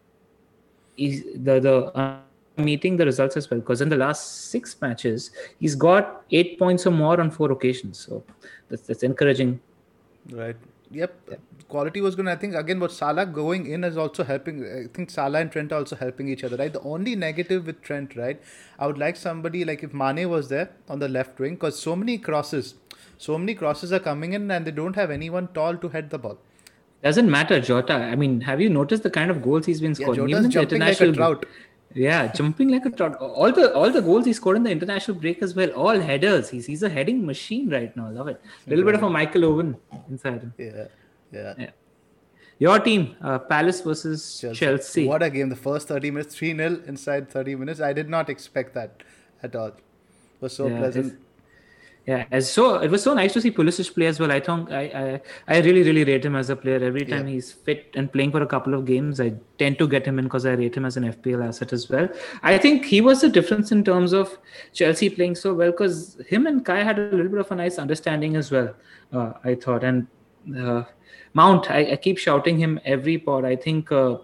he's the the uh, meeting the results as well. Because in the last six matches, he's got eight points or more on four occasions. So that's that's encouraging. Right. Yep. Quality was good. I think again, what Salah going in is also helping. I think Salah and Trent are also helping each other. Right. The only negative with Trent, right? I would like somebody like if Mane was there on the left wing, because so many crosses, so many crosses are coming in, and they don't have anyone tall to head the ball. Doesn't matter, Jota. I mean, have you noticed the kind of goals he's been Yeah, scoring? Even Jota's in the jumping like a international, trout. yeah, jumping like a trout. All the all the goals he scored in the international break as well, all headers. He's he's a heading machine right now. Love it. A little bit of a Michael Owen inside him. Yeah, yeah. Yeah. Your team, uh, Palace versus Chelsea. Chelsea. What a game. The first thirty minutes, three nil inside thirty minutes. I did not expect that at all. It was so Yeah, pleasant. it's- Yeah, as so it was so nice to see Pulisic play as well. I think I, I I really really rate him as a player. Every time Yeah. he's fit and playing for a couple of games, I tend to get him in because I rate him as an F P L asset as well. I think he was the difference in terms of Chelsea playing so well because him and Kai had a little bit of a nice understanding as well. Uh, I thought and uh, Mount, I, I keep shouting him every pod. I think. Uh,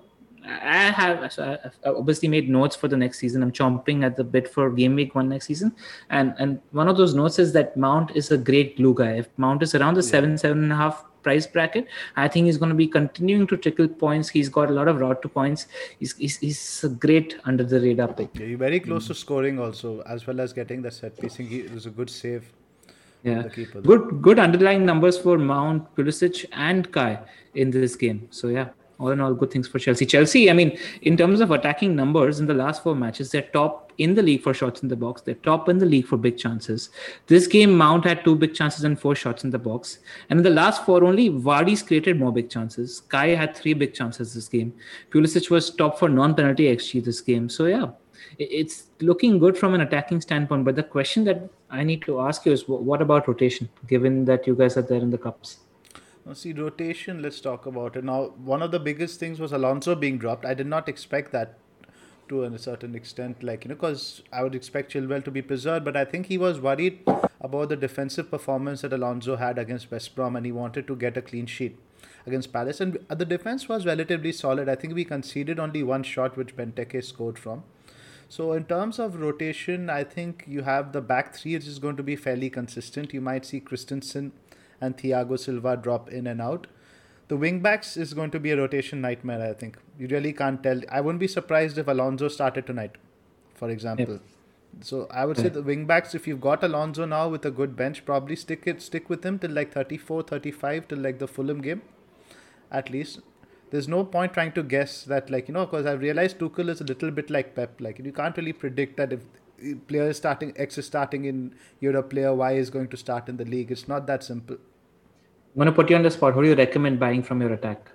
I have so I obviously made notes for the next season. I'm chomping at the bit for game week one next season, and and one of those notes is that Mount is a great glue guy. If Mount is around the yeah. seven seven and a half price bracket, I think he's going to be continuing to trickle points. He's got a lot of route to points. He's he's, he's a great under the radar pick. Yeah, you're very close mm. to scoring also, as well as getting the set piecing. It was a good save. Yeah, good good underlying numbers for Mount, Pulisic, and Kai in this game. So yeah. All in all, good things for Chelsea. Chelsea, I mean, in terms of attacking numbers in the last four matches, they're top in the league for shots in the box. They're top in the league for big chances. This game, Mount had two big chances and four shots in the box. And in the last four, only Vardy's created more big chances. Kai had three big chances this game. Pulisic was top for non-penalty X G this game. So yeah, it's looking good from an attacking standpoint. But the question that I need to ask you is, what about rotation, given that you guys are there in the cups? Now, see, rotation, let's talk about it. Now, one of the biggest things was Alonso being dropped. I did not expect that to a certain extent, like, you know, because I would expect Chilwell to be preserved, but I think he was worried about the defensive performance that Alonso had against West Brom, and he wanted to get a clean sheet against Palace. And the defense was relatively solid. I think we conceded only one shot, which Benteke scored from. So in terms of rotation, I think you have the back three, which is going to be fairly consistent. You might see Christensen and Thiago Silva drop in and out. The wing-backs is going to be a rotation nightmare, I think. You really can't tell. I wouldn't be surprised if Alonso started tonight, for example. Yep. So I would yeah. say the wing-backs, if you've got Alonso now with a good bench, probably stick it, stick with him till like thirty-four, thirty-five, till like the Fulham game, at least. There's no point trying to guess that, like, you know, because I've realized Tuchel is a little bit like Pep. Like, you can't really predict that if player is starting, X is starting in Europe, player Y is going to start in the league. It's not that simple. I'm going to put you on the spot. Who do you recommend buying from your attack?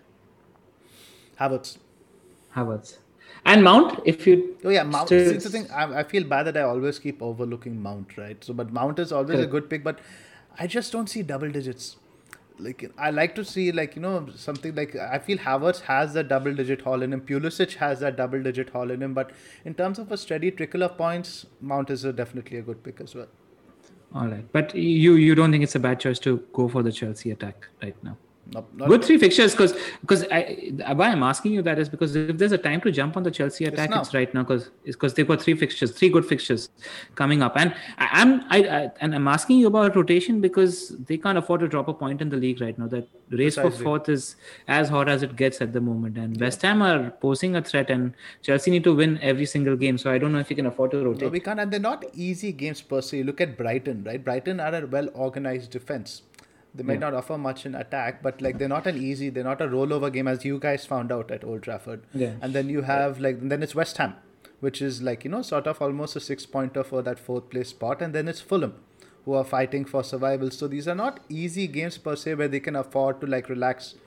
Havertz. Havertz. And Mount, if you... Oh, yeah, Mount. Still... See, the thing, I, I feel bad that I always keep overlooking Mount, right? So, but Mount is always Correct. a good pick, but I just don't see double digits. Like, I like to see, like, you know, something like... I feel Havertz has that double-digit haul in him. Pulisic has that double-digit haul in him. But in terms of a steady trickle of points, Mount is a, definitely a good pick as well. All right. But you you don't think it's a bad choice to go for the Chelsea attack right now? Not, not Good three fixtures, because because I why I'm asking you that is because if there's a time to jump on the Chelsea attack, it's, it's right now because it's because they've got three fixtures, three good fixtures coming up, and I, I'm I, I and I'm asking you about rotation because they can't afford to drop a point in the league right now. That race Precisely. for fourth is as hot as it gets at the moment, and West Ham are posing a threat, and Chelsea need to win every single game. So I don't know if you can afford to rotate. No, we can't, and they're not easy games per se. Look at Brighton, right? Brighton are a well organized defense. They might yeah. not offer much in attack, but like they're not an easy, they're not a rollover game as you guys found out at Old Trafford. Yeah. And then you have like, then it's West Ham, which is like, you know, sort of almost a six pointer for that fourth place spot. And then it's Fulham, who are fighting for survival. So these are not easy games per se where they can afford to like relax.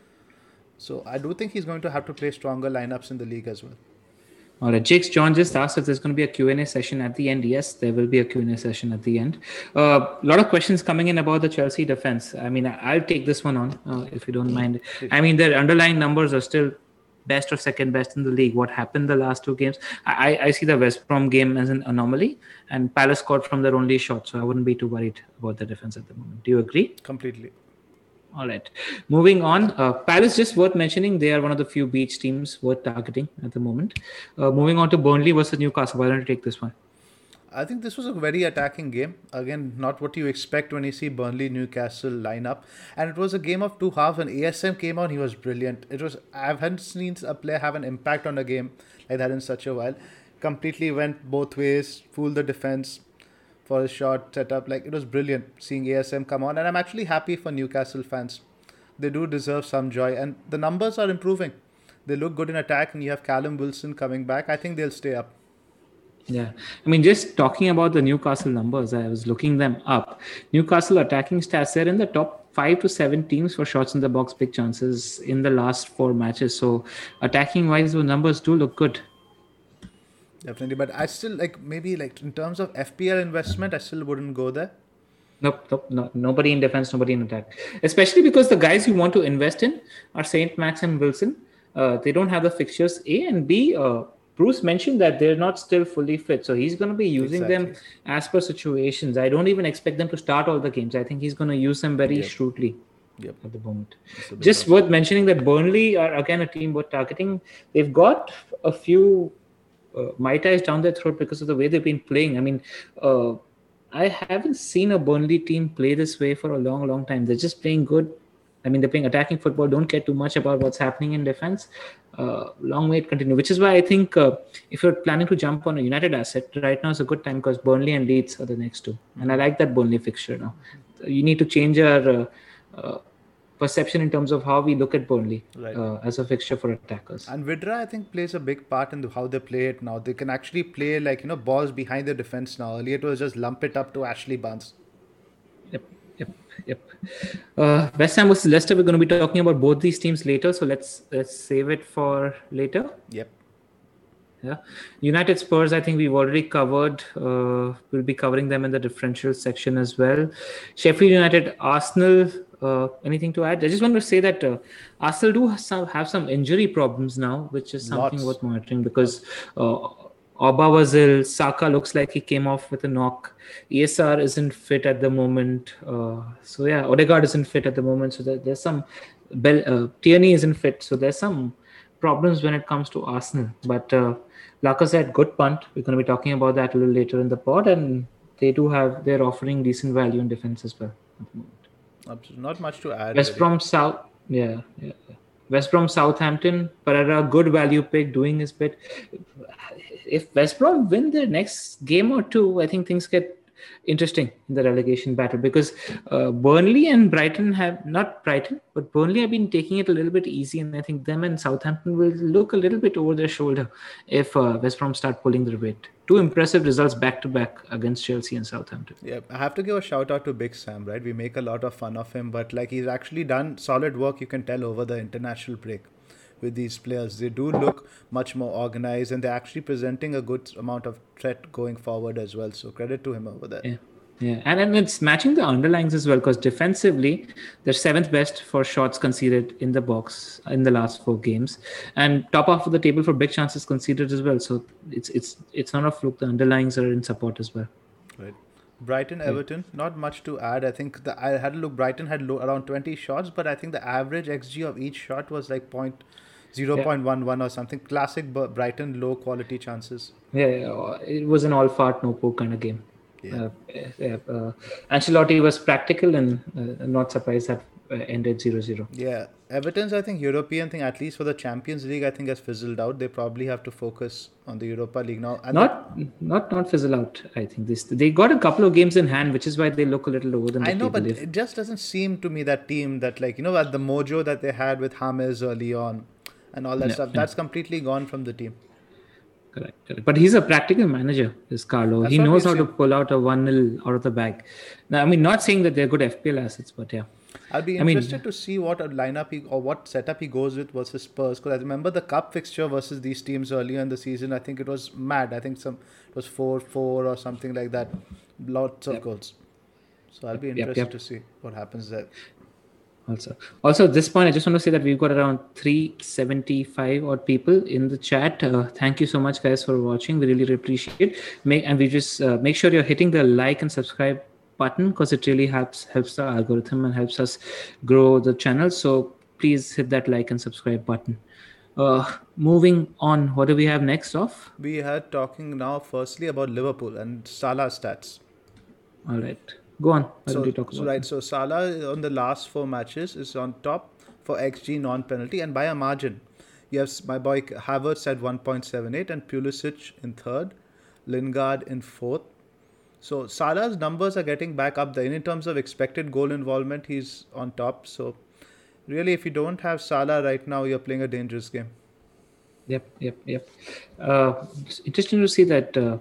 So I do think he's going to have to play stronger lineups in the league as well. All right, Jakes John just asked if there's going to be a Q and A session at the end. Yes, there will be a Q and A session at the end. A uh, lot of questions coming in about the Chelsea defense. I mean, I'll take this one on uh, if you don't mind. I mean, their underlying numbers are still best or second best in the league. What happened the last two games? I, I see the West Brom game as an anomaly, and Palace scored from their only shot, so I wouldn't be too worried about the defense at the moment. Do you agree? Completely. All right. Moving on. Uh, Palace, just worth mentioning, they are one of the few beach teams worth targeting at the moment. Uh, moving on to Burnley versus Newcastle. Why don't you take this one? I think this was a very attacking game. Again, not what you expect when you see Burnley Newcastle line up. And it was a game of two halves. When A S M came on, he was brilliant. It was I haven't seen a player have an impact on a game like that in such a while. Completely went both ways, fooled the defense for a shot set up. Like, it was brilliant seeing A S M come on. And I'm actually happy for Newcastle fans they do deserve some joy. And the numbers are improving. They look good in attack, and you have Callum Wilson coming back. I think they'll stay up. Yeah, I mean, just talking about the Newcastle numbers, I was looking them up. Newcastle attacking stats, they're in the top five to seven teams for shots in the box, big chances in the last four matches. So attacking wise, the numbers do look good. Definitely, but I still like maybe like in terms of F P L investment, I still wouldn't go there. Nope, nope, no, nobody in defense, nobody in attack. Especially because the guys you want to invest in are Saint Max and Wilson. Uh, they don't have the fixtures, A, and B, uh, Bruce mentioned that they're not still fully fit. So he's going to be using Exactly. them as per situations. I don't even expect them to start all the games. I think he's going to use them very Yep. shrewdly Yep. at the moment. It's a bit Just of- worth mentioning that Burnley are again a team worth targeting. They've got a few uh, Mai Tais down their throat because of the way they've been playing. I mean, uh, I haven't seen a Burnley team play this way for a long, long time. They're just playing good. I mean, they're playing attacking football. Don't care too much about what's happening in defense. Uh, long way to continue, which is why I think uh, if you're planning to jump on a United asset, right now is a good time because Burnley and Leeds are the next two. And I like that Burnley fixture now. You need to change our uh, uh, perception in terms of how we look at Burnley Right. uh, as a fixture for attackers. And Vidra, I think, plays a big part in the, how they play it now. They can actually play like, you know, balls behind the defense now. Earlier it was just lump it up to Ashley Barnes. Yep, yep, yep. Uh, West Ham versus Leicester. We're going to be talking about both these teams later, so let's let's save it for later. Yep. Yeah, United Spurs. I think we've already covered. Uh, we'll be covering them in the differential section as well. Sheffield United, Arsenal. Uh, anything to add? I just want to say that uh, Arsenal do have some, have some injury problems now, which is something Lots. worth monitoring because uh, Oba was ill. Saka looks like he came off with a knock. E S R isn't fit at the moment. Uh, so yeah, Odegaard isn't fit at the moment. So there, there's some. Bell, uh, Tierney isn't fit. So there's some problems when it comes to Arsenal. But uh, Lacazette, good punt. We're going to be talking about that a little later in the pod, and they do have they're offering decent value in defense as well at the moment. Not much to add. West really. Brom South, yeah, yeah. West Brom Southampton, Pereira, good value pick, doing his bit. If West Brom win their next game or two, I think things get interesting in the relegation battle because uh, Burnley and Brighton have not Brighton, but Burnley have been taking it a little bit easy, and I think them and Southampton will look a little bit over their shoulder if uh, West Brom start pulling their weight. Two impressive results back to back against Chelsea and Southampton. Yeah, I have to give a shout out to Big Sam, right? We make a lot of fun of him, but like he's actually done solid work, you can tell, over the international break with these players. They do look much more organized, and they're actually presenting a good amount of threat going forward as well. So credit to him over there. Yeah. Yeah, and, and it's matching the underlines as well because defensively, they're seventh best for shots conceded in the box in the last four games, and top half of the table for big chances conceded as well. So it's it's it's not a fluke. The underlines are in support as well. Right. Brighton, Everton, not much to add. I think the I had to look. Brighton had low, around twenty shots, but I think the average X G of each shot was like point zero point one one or something. Classic Brighton low quality chances. Yeah, it was an all fart no poke kind of game. Yeah. Uh, yeah, uh, Ancelotti was practical and uh, not surprised that uh, ended zero zero. Yeah, Everton's I think European thing, at least for the Champions League, I think has fizzled out. They probably have to focus on the Europa League now. And Not not not fizzle out. I think this they got a couple of games in hand, which is why they look a little lower than the I know, table. but If- it just doesn't seem to me that team that like you know that the mojo that they had with James early on, and all that Yeah, stuff. yeah. That's completely gone from the team. Correct, correct. But he's a practical manager, this Carlo. That's he what knows we how to see. pull out a one nil out of the bag. Now, I mean, not saying that they're good F P L assets, but yeah. I'll be I mean- interested to see what a lineup he or what setup he goes with versus Spurs, because I remember the cup fixture versus these teams earlier in the season. I think it was mad. I think some it was four four or something like that. Lots of Yep. goals. So I'll be Yep, interested yep. to see what happens there. Also, also at this point, I just want to say that we've got around three seventy-five odd people in the chat. Uh, thank you so much, guys, for watching. We really appreciate it. Make and we just uh, make sure you're hitting the like and subscribe button because it really helps helps the algorithm and helps us grow the channel. So please hit that like and subscribe button. Uh, moving on, what do we have next off? We are talking now firstly about Liverpool and Salah stats. All right, go on. Why So, don't you talk so about right, so Salah on the last four matches is on top for X G non-penalty and by a margin. You have my boy Havertz at one point seven eight and Pulisic in third, Lingard in fourth. So Salah's numbers are getting back up there. In terms of expected goal involvement, he's on top. So Really, if you don't have Salah right now, you're playing a dangerous game. Yep, yep, yep. Uh, it's interesting to see that. Uh,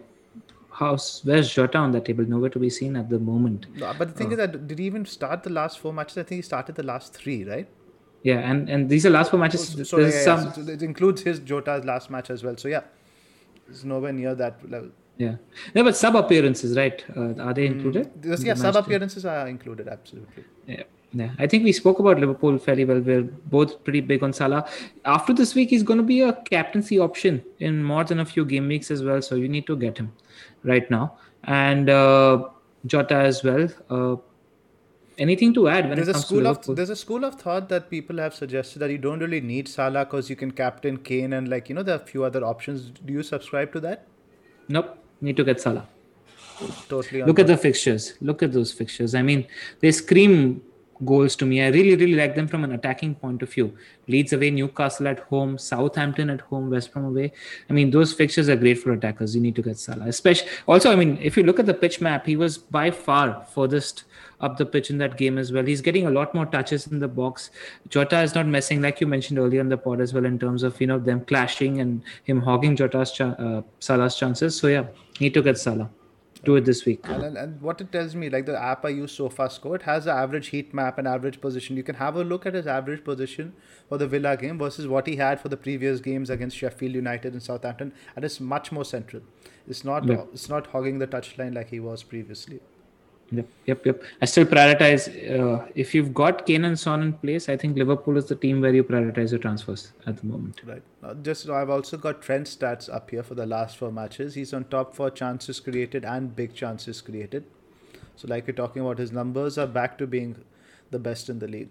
How's where's Jota on the table? Nowhere to be seen at the moment. No, but the thing Uh, is that did he even start the last four matches? I think he started the last three, right? yeah, and and these are last four Oh, matches. so, Th- so yeah, There's yeah, yeah. some. So, so it includes his Jota's last match as well. So yeah, it's nowhere near that level. Yeah, no, but sub appearances, right? Uh, are they included? Yes, in yeah, the sub match day? appearances are included, absolutely. Yeah, yeah. I think we spoke about Liverpool fairly well. We're both pretty big on Salah. After this week, he's going to be a captaincy option in more than a few game weeks as well. So you need to get him right now. And uh, Jota as well. Uh, anything to add when There's it a comes to school of Liverpool? there's a school of thought that people have suggested that you don't really need Salah because you can captain Kane and like you know there are a few other options. Do you subscribe to that? Nope. Need to get Salah. Totally. On Look at board. the fixtures. Look at those fixtures. I mean, they scream goals to me. I really, really like them from an attacking point of view. Leeds away, Newcastle at home, Southampton at home, West Brom away. I mean, those fixtures are great for attackers. You need to get Salah. Especially, also, I mean, if you look at the pitch map, he was by far furthest up the pitch in that game as well. He's getting a lot more touches in the box. Jota is not messing, like you mentioned earlier in the pod as well, in terms of you know them clashing and him hogging Jota's ch- uh, Salah's chances. So yeah, need to get Salah. Do it this week. And, and, and what it tells me, like the app I use, SofaScore, it has the average heat map and average position. You can have a look at his average position for the Villa game versus what he had for the previous games against Sheffield United and Southampton, and it's much more central. It's not Yeah. it's not hogging the touchline like he was previously. Yep, yep, yep. I still prioritize. Uh, if you've got Kane and Son in place, I think Liverpool is the team where you prioritize your transfers at the moment. Right. Uh, just I've also got Trent stats up here for the last four matches. He's on top for chances created and big chances created. So like you're talking about, his numbers are back to being the best in the league.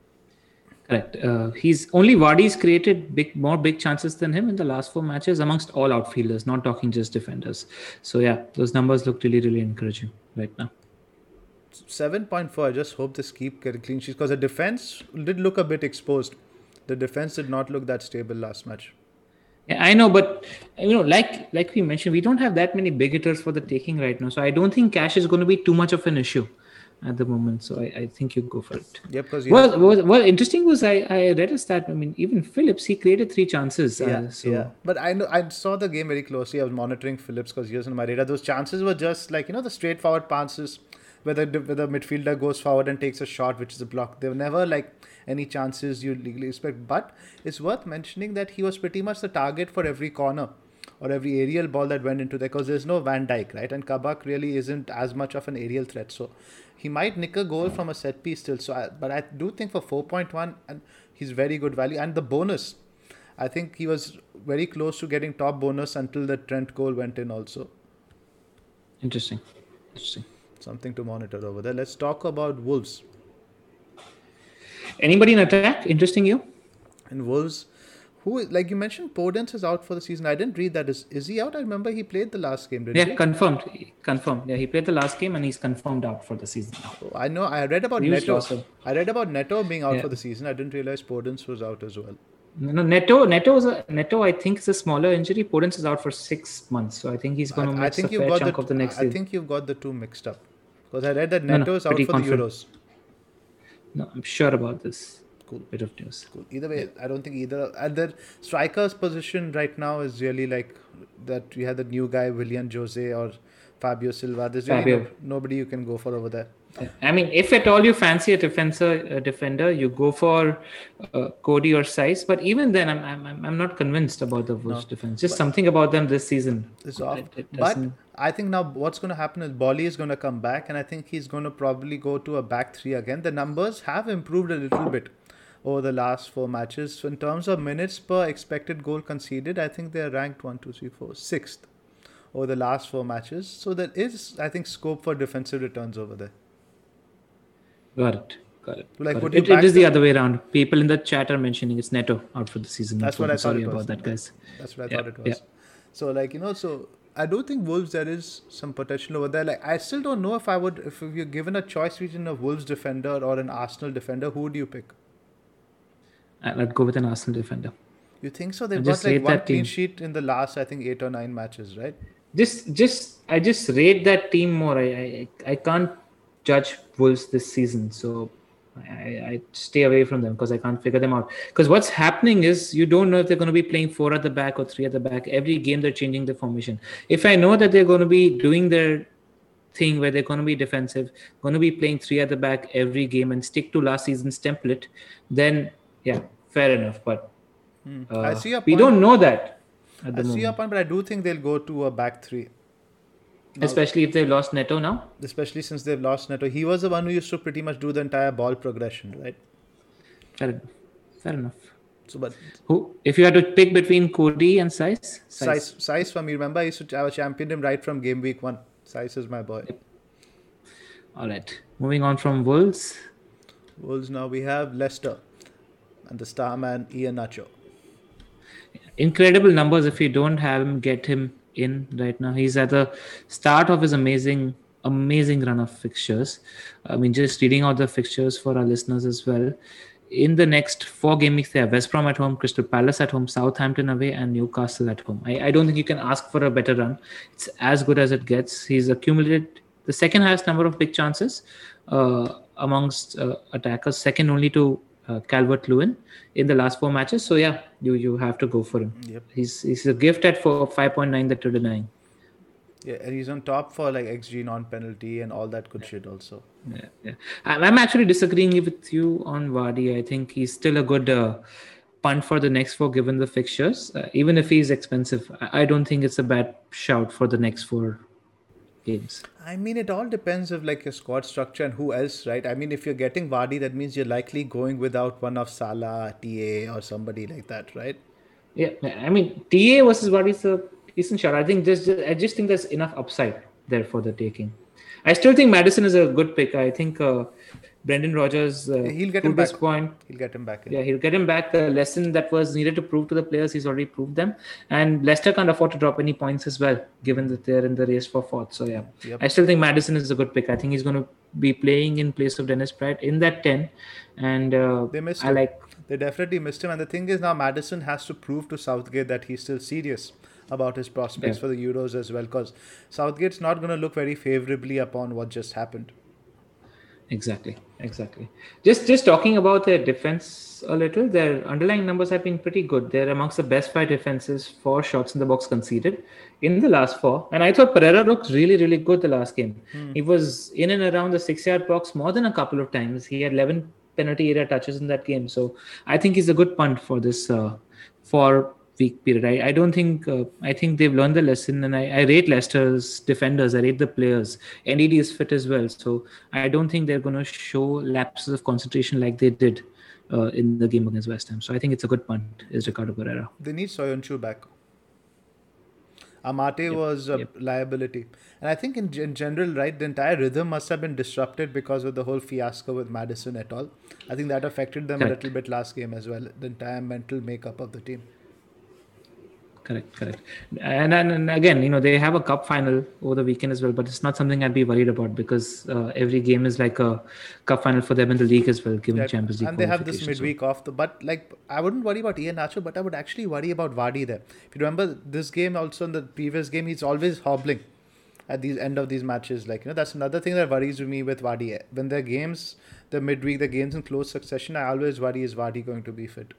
Correct. Uh, he's only Vardy's created big, more big chances than him in the last four matches amongst all outfielders. Not talking just defenders. So yeah, those numbers look really, really encouraging right now. seven point four. I just hope this keep getting clean sheets because the defense did look a bit exposed. The defense did not look that stable last match. Yeah, I know, but you know, like like we mentioned, we don't have that many big hitters for the taking right now. So I don't think cash is going to be too much of an issue at the moment. So I, I think you go for it. Yeah, because Well, what, what interesting was I, I read a stat. I mean, even Phillips, he created three chances. yeah, Uh, so yeah. But I know I saw the game very closely. I was monitoring Phillips because he was on my radar. Those chances were just like you know the straightforward passes where the where the midfielder goes forward and takes a shot, which is a block. They were never like any chances you legally expect. But it's worth mentioning that he was pretty much the target for every corner or every aerial ball that went into there because there's no Van Dijk, right? And Kabak really isn't as much of an aerial threat. So he might nick a goal from a set piece still. So, I, but I do think for four point one, and he's very good value. And the bonus, I think he was very close to getting top bonus until the Trent goal went in also. interesting. Interesting. Something to monitor over there. Let's talk about Wolves. Anybody in attack interesting you? And Wolves, who, like you mentioned, Podence is out for the season. I didn't read that. Is is he out? I remember he played the last game, didn't Yeah, he? confirmed. Confirmed. Yeah, he played the last game and he's confirmed out for the season now. Oh, I know. I read about News Neto. also. I read about Neto being out Yeah. for the season. I didn't realize Podence was out as well. No, Neto, Neto is a Neto. I think is a smaller injury. Podence is out for six months, so I think he's going to I, I miss a think you've fair got chunk the. of the next I season. think you've got the two mixed up because I read that No, no, Neto is out pretty for confident. the Euros. No, I'm sure about this. Cool. Bit of news. Cool. Either way, I don't think either. And the striker's position right now is really like that. You had the new guy, Willian Jose or Fabio Silva. There's really Fabio. no, nobody you can go for over there. Yeah. I mean, if at all you fancy a defender, a defender, you go for uh, Cody or Size. But even then, I'm I'm I'm not convinced about the Wolves defense. Just something about them this season. It's off. It- it But doesn't- I think now what's going to happen is Bolly is going to come back, and I think he's going to probably go to a back three again. The numbers have improved a little bit over the last four matches. So in terms of minutes per expected goal conceded, I think they're ranked one, two, three, four, sixth over the last four matches. So there is, I think, scope for defensive returns over there. Got it. Got it. Like, Got would it. you It- it back is the them? other way around. People in the chat are mentioning it's Neto out for the season. That's not what I Foden. thought Sorry it was. about that, guys. That's what I Yeah, thought it was. yeah. So like you know, so I do think Wolves there is some potential over there. Like I still don't know if I would if you're given a choice between a Wolves defender or an Arsenal defender, who would you pick? I'll I'd go with an Arsenal defender. You think so? They've I got just like rate one that clean team. sheet in the last, I think, eight or nine matches, right? Just, just, I just rate that team more. I, I, I can't judge Wolves this season. So, I, I stay away from them because I can't figure them out. Because what's happening is you don't know if they're going to be playing four at the back or three at the back. Every game they're changing the formation. If I know that they're going to be doing their thing where they're going to be defensive, going to be playing three at the back every game and stick to last season's template, then yeah, fair enough. But uh, I see your we point. don't know that at I the see your moment, point, but I do think they'll go to a back three. Now, especially if they've lost Neto now. especially since they've lost Neto. He was the one who used to pretty much do the entire ball progression, right? Fair enough. Fair enough. So, but Who, if you had to pick between Cody and Size, Size, Size for me. Remember, I used to I championed him right from game week one. Size is my boy. All right. Moving on from Wolves. Wolves now we have Leicester and the star man Ian Nacho. Incredible numbers. If you don't have him, get him in right now. He's at the start of his amazing, amazing run of fixtures. I mean, just reading out the fixtures for our listeners as well. In the next four game weeks, they have West Brom at home, Crystal Palace at home, Southampton away, and Newcastle at home. I, I don't think you can ask for a better run. It's as good as it gets. He's accumulated the second highest number of big chances uh, amongst uh, attackers, second only to uh, Calvert-Lewin in the last four matches. So yeah, you you have to go for him. Yep. He's he's a gift at for five point nine that you're denying. Yeah, and he's on top for like X G non-penalty and all that good shit also. Yeah, yeah. I'm I'm actually disagreeing with you on Vardy. I think he's still a good uh, punt for the next four given the fixtures. Uh, even if he's expensive, I I don't think it's a bad shout for the next four games. I mean, it all depends of like your squad structure and who else, right? I mean, if you're getting Vardy, that means you're likely going without one of Salah, T A, or somebody like that, right? Yeah, I mean T A versus Vardy is a decent shot. I think there's just, I just think there's enough upside there for the taking. I still think Maddison is a good pick. I think uh, Brendan Rodgers, uh, He'll get to him this back. point, He'll get him back in. yeah, he'll get him back. The lesson that was needed to prove to the players, he's already proved them. And Leicester can't afford to drop any points as well, given that they're in the race for fourth. So yeah, Yep. I still think Maddison is a good pick. I think he's going to be playing in place of Dennis Pratt in that ten. And uh, They missed I him. like, They definitely missed him. And the thing is now Madison has to prove to Southgate that he's still serious about his prospects Yeah. for the Euros as well. Because Southgate's not going to look very favorably upon what just happened. Exactly, exactly. Just just talking about their defense a little, their underlying numbers have been pretty good. They're amongst the best five defenses for shots in the box conceded in the last four. And I thought Pereira looked really, really good the last game. Hmm. He was in and around the six-yard box more than a couple of times. He had eleven penalty area touches in that game. So I think he's a good punt for this uh, four week period. I, I don't think uh, I think they've learned the lesson, and I, I rate Leicester's defenders. I rate the players. N D D is fit as well, so I don't think they're going to show lapses of concentration like they did uh, in the game against West Ham. So I think it's a good punt. Is Ricardo Pereira? They need Soyuncu back. Amate was a yep. liability. And I think in, in general, right, the entire rhythm must have been disrupted because of the whole fiasco with Maddison et al. I think that affected them Correct. a little bit last game as well, the entire mental makeup of the team. Correct, correct. And, and, and again, you know, they have a cup final over the weekend as well, but it's not something I'd be worried about because uh, every game is like a cup final for them in the league as well, given Yeah, Champions League and they have this qualification. So- midweek off. The, but like, I wouldn't worry about Ian Nacho, but I would actually worry about Vardy there. If you remember this game, also in the previous game, he's always hobbling at the end of these matches. Like, you know, that's another thing that worries me with Vardy. When their games, the midweek, the games in close succession, I always worry, is Vardy going to be fit?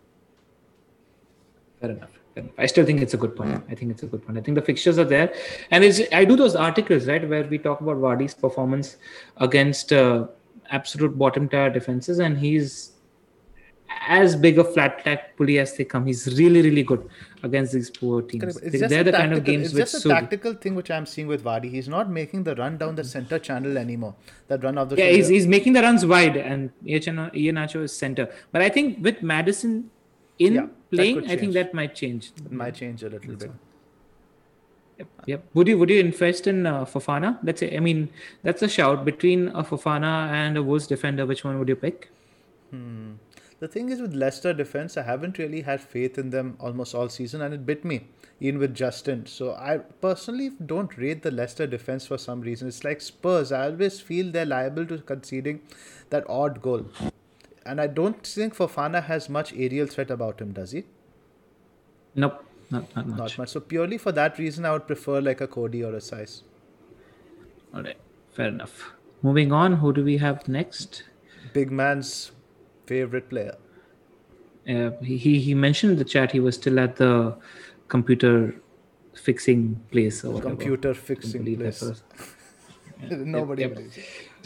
Fair enough. Fair enough. I still think it's a good point. I think it's a good point. I think the fixtures are there, and it's, I do those articles right where we talk about Vardy's performance against uh, absolute bottom tier defenses, and he's as big a flat track bully as they come. He's really, really good against these poor teams. It's They- just They're a the kind of tactical, games it's which just a suit. tactical thing which I'm seeing with Vardy. He's not making the run down the center channel anymore. That run of the Yeah, shoulder. he's, he's making the runs wide, and Iheanacho is center. But I think with Maddison in Yeah, that playing, could I think change. that might change. It might change a little bit. Yep, yep. Would you would you invest in uh, Fofana? Let's say, I mean, that's a shout between a Fofana and a Wolves defender. Which one would you pick? Hmm. The thing is with Leicester defense, I haven't really had faith in them almost all season, and it bit me, even with Justin. So I personally don't rate the Leicester defense for some reason. It's like Spurs. I always feel they're liable to conceding that odd goal. And I don't think Fofana has much aerial threat about him, does he? Nope, not not much. Not much. So purely for that reason, I would prefer like a Cody or a Size. All right, fair enough. Moving on, who do we have next? big man's favorite player. Uh, he he he mentioned in the chat he was still at the computer fixing place or whatever. Computer Couldn't fixing believe that place. was- Nobody Yep, yep. believes it.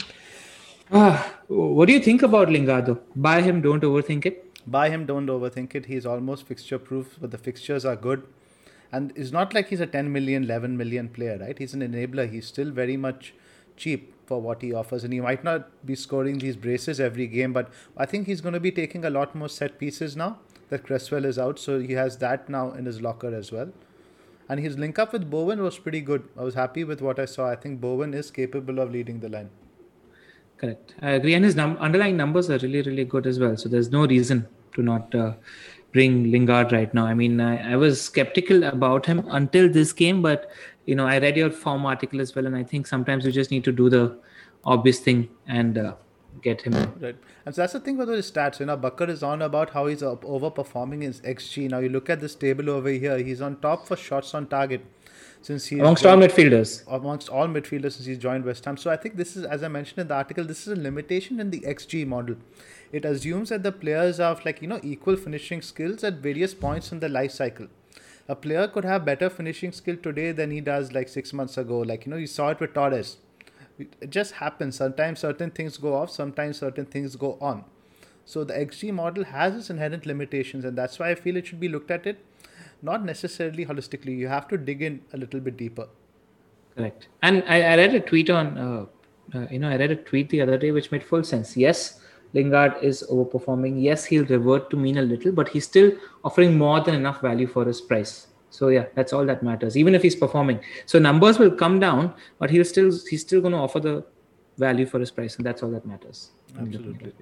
Ah, what do you think about Lingard though? Buy him, don't overthink it. Buy him, don't overthink it. He's almost fixture proof, but the fixtures are good. And it's not like he's a ten million, eleven million player, right? He's an enabler. He's still very much cheap for what he offers. And he might not be scoring these braces every game, but I think he's going to be taking a lot more set pieces now that Cresswell is out. So he has that now in his locker as well. And his link up with Bowen was pretty good. I was happy with what I saw. I think Bowen is capable of leading the line. Correct. I agree. And his num- underlying numbers are really, really good as well. So there's no reason to not uh, bring Lingard right now. I mean, I, I was skeptical about him until this game, but, you know, I read your form article as well. And I think sometimes you just need to do the obvious thing and uh, get him. Right. And so that's the thing with his stats. You know, Bakar is on about how he's up- overperforming his X G. Now you look at this table over here. He's on top for shots on target since he Amongst all midfielders. amongst all midfielders since he's joined West Ham. So I think this is, as I mentioned in the article, this is a limitation in the X G model. It assumes that the players have like, you know, equal finishing skills at various points in the life cycle. A player could have better finishing skill today than he does like six months ago. Like, you know, you saw it with Torres. It just happens. Sometimes certain things go off, sometimes certain things go on. So the X G model has its inherent limitations, and that's why I feel it should be looked at it not necessarily holistically. You have to dig in a little bit deeper. Correct. And I, I read a tweet on, uh, uh, you know, I read a tweet the other day which made full sense. Yes, Lingard is overperforming. Yes, he'll revert to mean a little, but he's still offering more than enough value for his price. So yeah, that's all that matters. Even if he's performing, so numbers will come down, but he'll still he's still going to offer the value for his price, and that's all that matters. Absolutely.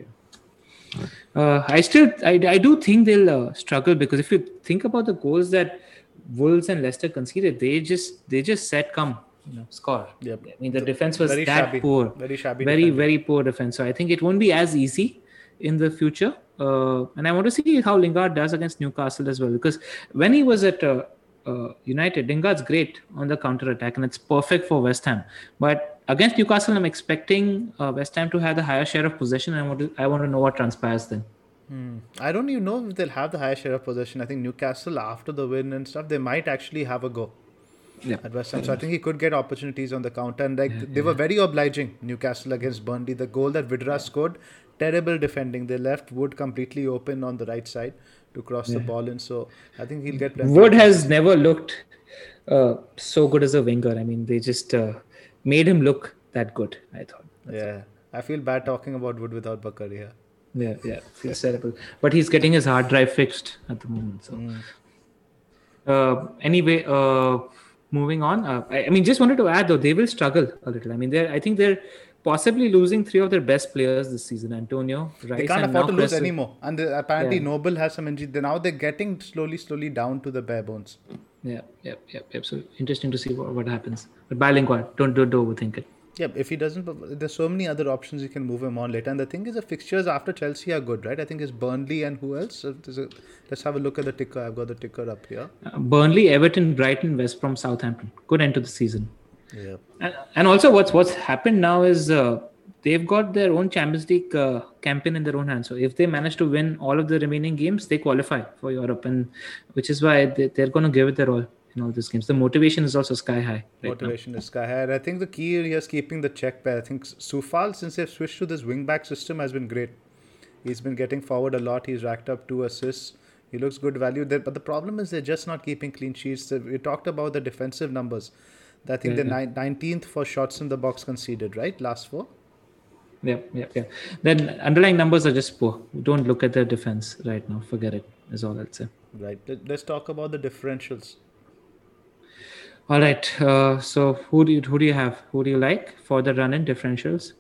Uh, I still, I, I do think they'll uh, struggle because if you think about the goals that Wolves and Leicester conceded, they just they just said, "Come, you know, score." Yep. I mean, the defense was Very that shabby. poor, Very shabby. very defending. very poor defense. So I think it won't be as easy in the future. Uh, and I want to see how Lingard does against Newcastle as well, because when he was at uh, uh, United, Lingard's great on the counter attack, and it's perfect for West Ham. But against Newcastle, I'm expecting uh, West Ham to have the higher share of possession. And I want to, I want to know what transpires then. Hmm. I don't even know if they'll have the higher share of possession. I think Newcastle, after the win and stuff, they might actually have a go Yeah. at West Ham. So I think he could get opportunities on the counter. And like they were very obliging, Newcastle against Burnley. The goal that Vidra scored, terrible defending. They left Wood completely open on the right side to cross the ball in. So I think he'll get plenty. Wood has never looked uh, so good as a winger. I mean, they just uh, made him look that good, I thought. Yeah. I feel bad talking about Wood without Bakar here. Yeah, yeah, feels terrible. But he's getting his hard drive fixed at the moment. So, uh, anyway, uh, moving on. Uh, I, I mean, just wanted to add though, they will struggle a little. I mean, they're. I think they're possibly losing three of their best players this season. Antonio, Rice, They can't and afford now to lose Cresswell. anymore. And they, apparently Yeah. Noble has some injury. They- Now they're getting slowly, slowly down to the bare bones. Yeah, yeah, yeah, yeah. So interesting to see what, what happens. But by Lingard, don't don't overthink it. Yeah, if he doesn't, there's so many other options you can move him on later. And the thing is, the fixtures after Chelsea are good, right? I think it's Burnley and who else? So there's a, let's have a look at the ticker. I've got the ticker up here. Uh, Burnley, Everton, Brighton, West Brom, Southampton. Good end to the season. Yeah. And, and also, what's what's happened now is uh, they've got their own Champions League uh, campaign in their own hands. So if they manage to win all of the remaining games, they qualify for Europe, and which is why they, they're going to give it their all in all these games. The motivation is also sky high. Right Motivation is sky high. And I think the key here is keeping the check pair. I think Soufal, since they've switched to this wing back system, has been great. He's been getting forward a lot. He's racked up two assists. He looks good value there. But the problem is they're just not keeping clean sheets. We talked about the defensive numbers. I think Yeah, they're nineteenth for shots in the box conceded, right? Last four. Yeah, yeah, yeah. Then underlying numbers are just poor. Don't look at their defense right now. Forget it. Is all I'd say. Right. Let- Let's talk about the differentials. All right. Uh, so who do you who do you have? Who do you like for the run in differentials?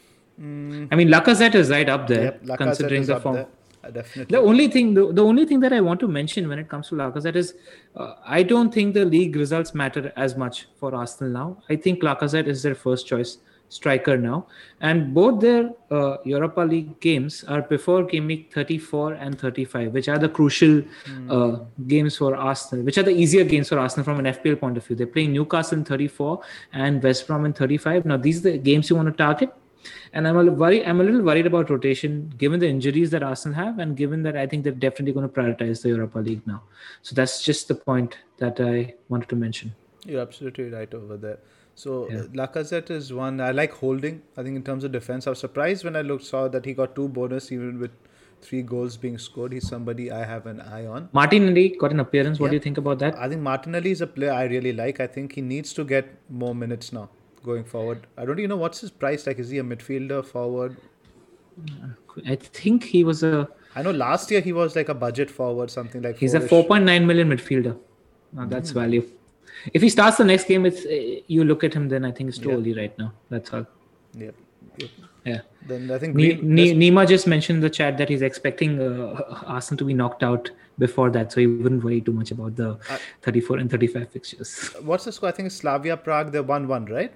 I mean, Lacazette is right up there, Yep, Lacazette considering is the up form. there. Uh, Definitely. The only thing, the, the only thing that I want to mention when it comes to Lacazette is, uh, I don't think the league results matter as much for Arsenal now. I think Lacazette is their first choice striker now, and both their uh, Europa League games are before game week thirty-four and thirty-five, which are the crucial uh, games for Arsenal, which are the easier games for Arsenal from an F P L point of view. They're playing Newcastle in thirty-four and West Brom in thirty-five. Now, these are the games you want to target. And I'm a little worried. I'm a little worried about rotation, given the injuries that Arsenal have, and given that I think they're definitely going to prioritize the Europa League now. So that's just the point that I wanted to mention. You're absolutely right over there. So Yeah. uh, Lacazette is one I like holding. I think in terms of defense, I was surprised when I looked saw that he got two bonus even with three goals being scored. He's somebody I have an eye on. Martinelli got an appearance. What Yeah. do you think about that? I think Martinelli is a player I really like. I think he needs to get more minutes now going forward. I don't even know what's his price like. Is he a midfielder, forward? I think he was a. I know last year he was like a budget forward, something like. He's a four-ish. four point nine million midfielder. Now that's Hmm. value. If he starts the next game, it's uh, you look at him. Then I think it's too Yeah. early right now. That's all. Yep. Yep. Yeah. Then I think Ne- Green, Ne- Nima just mentioned in the chat that he's expecting uh, Arsenal to be knocked out before that, so he wouldn't worry too much about the Uh, thirty-four and thirty-five fixtures. what's the score? I think it's Slavia Prague. They're one one, right?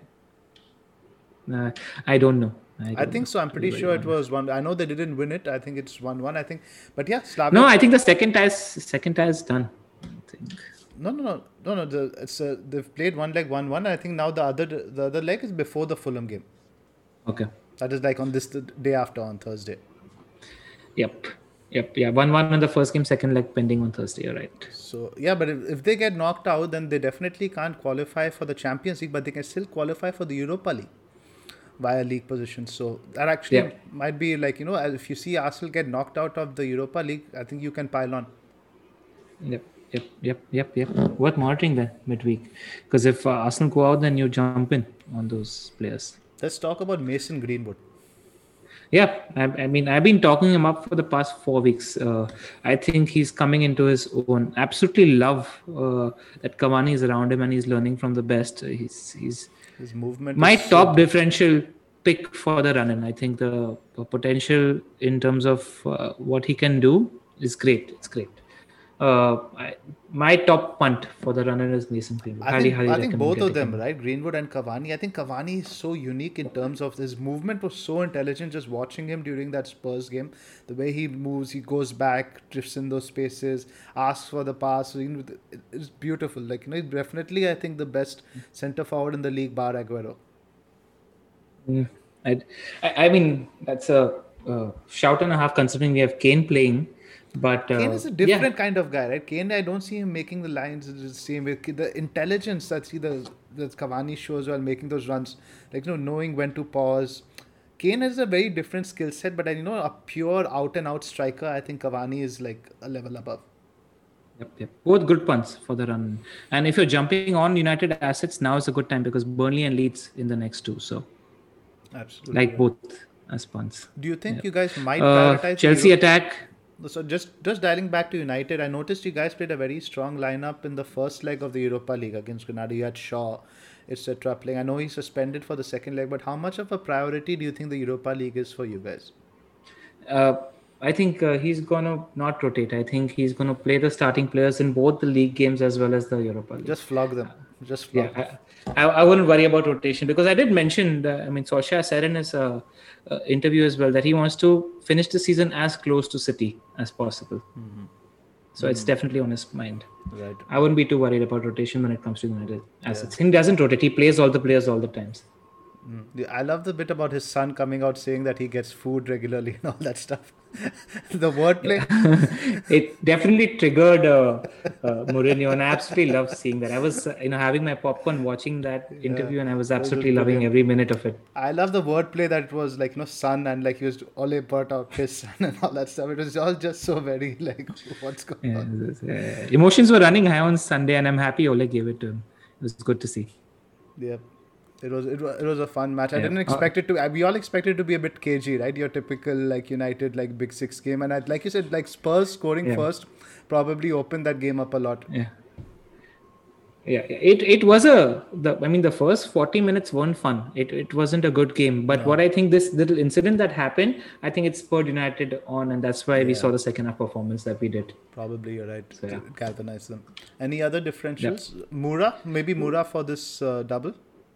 Uh, I don't know. I, I don't think know, so. I'm to be pretty very sure it honest. was one. I know they didn't win it. I think it's one one. I think, but yeah, Slavia. No, I think the second tie is second tie is done. I think. No, no, no, no, no. The, it's uh, they've played one leg one one. I think now the other the other leg is before the Fulham game. Okay. That is like on this the day after on Thursday. Yep. Yep. Yeah. One one in the first game, second leg pending on Thursday. You're right. So yeah, but if, if they get knocked out, then they definitely can't qualify for the Champions League, but they can still qualify for the Europa League via league positions. So that actually Yeah. might be like, you know, if you see Arsenal get knocked out of the Europa League, I think you can pile on. Yep. Yep. Yep. Yep. Yep. Worth monitoring then midweek, because if uh, Arsenal go out, then you jump in on those players. Let's talk about Mason Greenwood. Yeah, I, I mean, I've been talking him up for the past four weeks. Uh, I think he's coming into his own. Absolutely love uh, that Cavani is around him and he's learning from the best. Uh, He's he's His movement. my is so- top differential pick for the run-in. I think the, the potential in terms of uh, what he can do is great. It's great. Uh, I, my top punt for the run-in is Mason Greenwood. I Highly, think, highly I think recommend both of getting them, him. right? Greenwood and Cavani. I think Cavani is so unique in terms of his movement was so intelligent just watching him during that Spurs game. The way he moves, he goes back, drifts in those spaces, asks for the pass. You know, it's beautiful. Like, you know, he's definitely, I think, the best centre forward in the league, bar Aguero. Mm, I, I I mean, that's a, uh shout and a half considering we have Kane playing. But uh, Kane is a yeah. different kind of guy, right? Kane, I don't see him making the lines the same way. The intelligence that see the that Cavani shows while making those runs, like you know, knowing when to pause. Kane has a very different skill set, but you know, a pure out and out striker. I think Cavani is like a level above. Yep, yep. Both good punts for the run. And if you're jumping on United assets, now is a good time because Burnley and Leeds in the next two. So, Absolutely. like right. both as punts. Do you think you guys might Uh, prioritize Chelsea Euro- attack. So just just dialing back to United, I noticed you guys played a very strong lineup in the first leg of the Europa League against Granada. You had Shaw, et cetera playing. I know he's suspended for the second leg, but how much of a priority do you think the Europa League is for you guys? Uh, I think uh, he's going to not rotate. I think he's going to play the starting players in both the league games as well as the Europa League. Just flog them. Just flog Yeah, them. I, I, I wouldn't worry about rotation because I did mention, that, I mean, Solskjaer said in his uh, uh, interview as well that he wants to finish the season as close to City as possible. Mm-hmm. So it's definitely on his mind. Right. I wouldn't be too worried about rotation when it comes to United assets. He doesn't rotate. He plays all the players all the times. Mm. Yeah, I love the bit about his son coming out saying that he gets food regularly and all that stuff. The wordplay. It definitely triggered uh, uh, Mourinho, and I absolutely loved seeing that. I was, uh, you know, having my popcorn watching that interview, and I was absolutely was loving brilliant. every minute of it. I love the wordplay that it was like, you know, son and like he was Ole brought out his son and all that stuff. It was all just so very like, what's going Yeah, on? it was, uh, emotions were running high on Sunday, and I'm happy Ole gave it to him. It was good to see. Yeah. It was it was, it was a fun match. I Yeah. didn't expect it to. We all expected it to be a bit cagey, right? Your typical like United like Big Six game, and I, like you said, like Spurs scoring Yeah. first probably opened that game up a lot. Yeah. Yeah, it it was a the I mean the first forty minutes weren't fun. It it wasn't a good game. But what I think this little incident that happened, I think it spurred United on, and that's why we saw the second half performance that we did. Probably you're right. So, yeah. It galvanized them. Any other differentials? Mura, maybe Mura for this uh, double.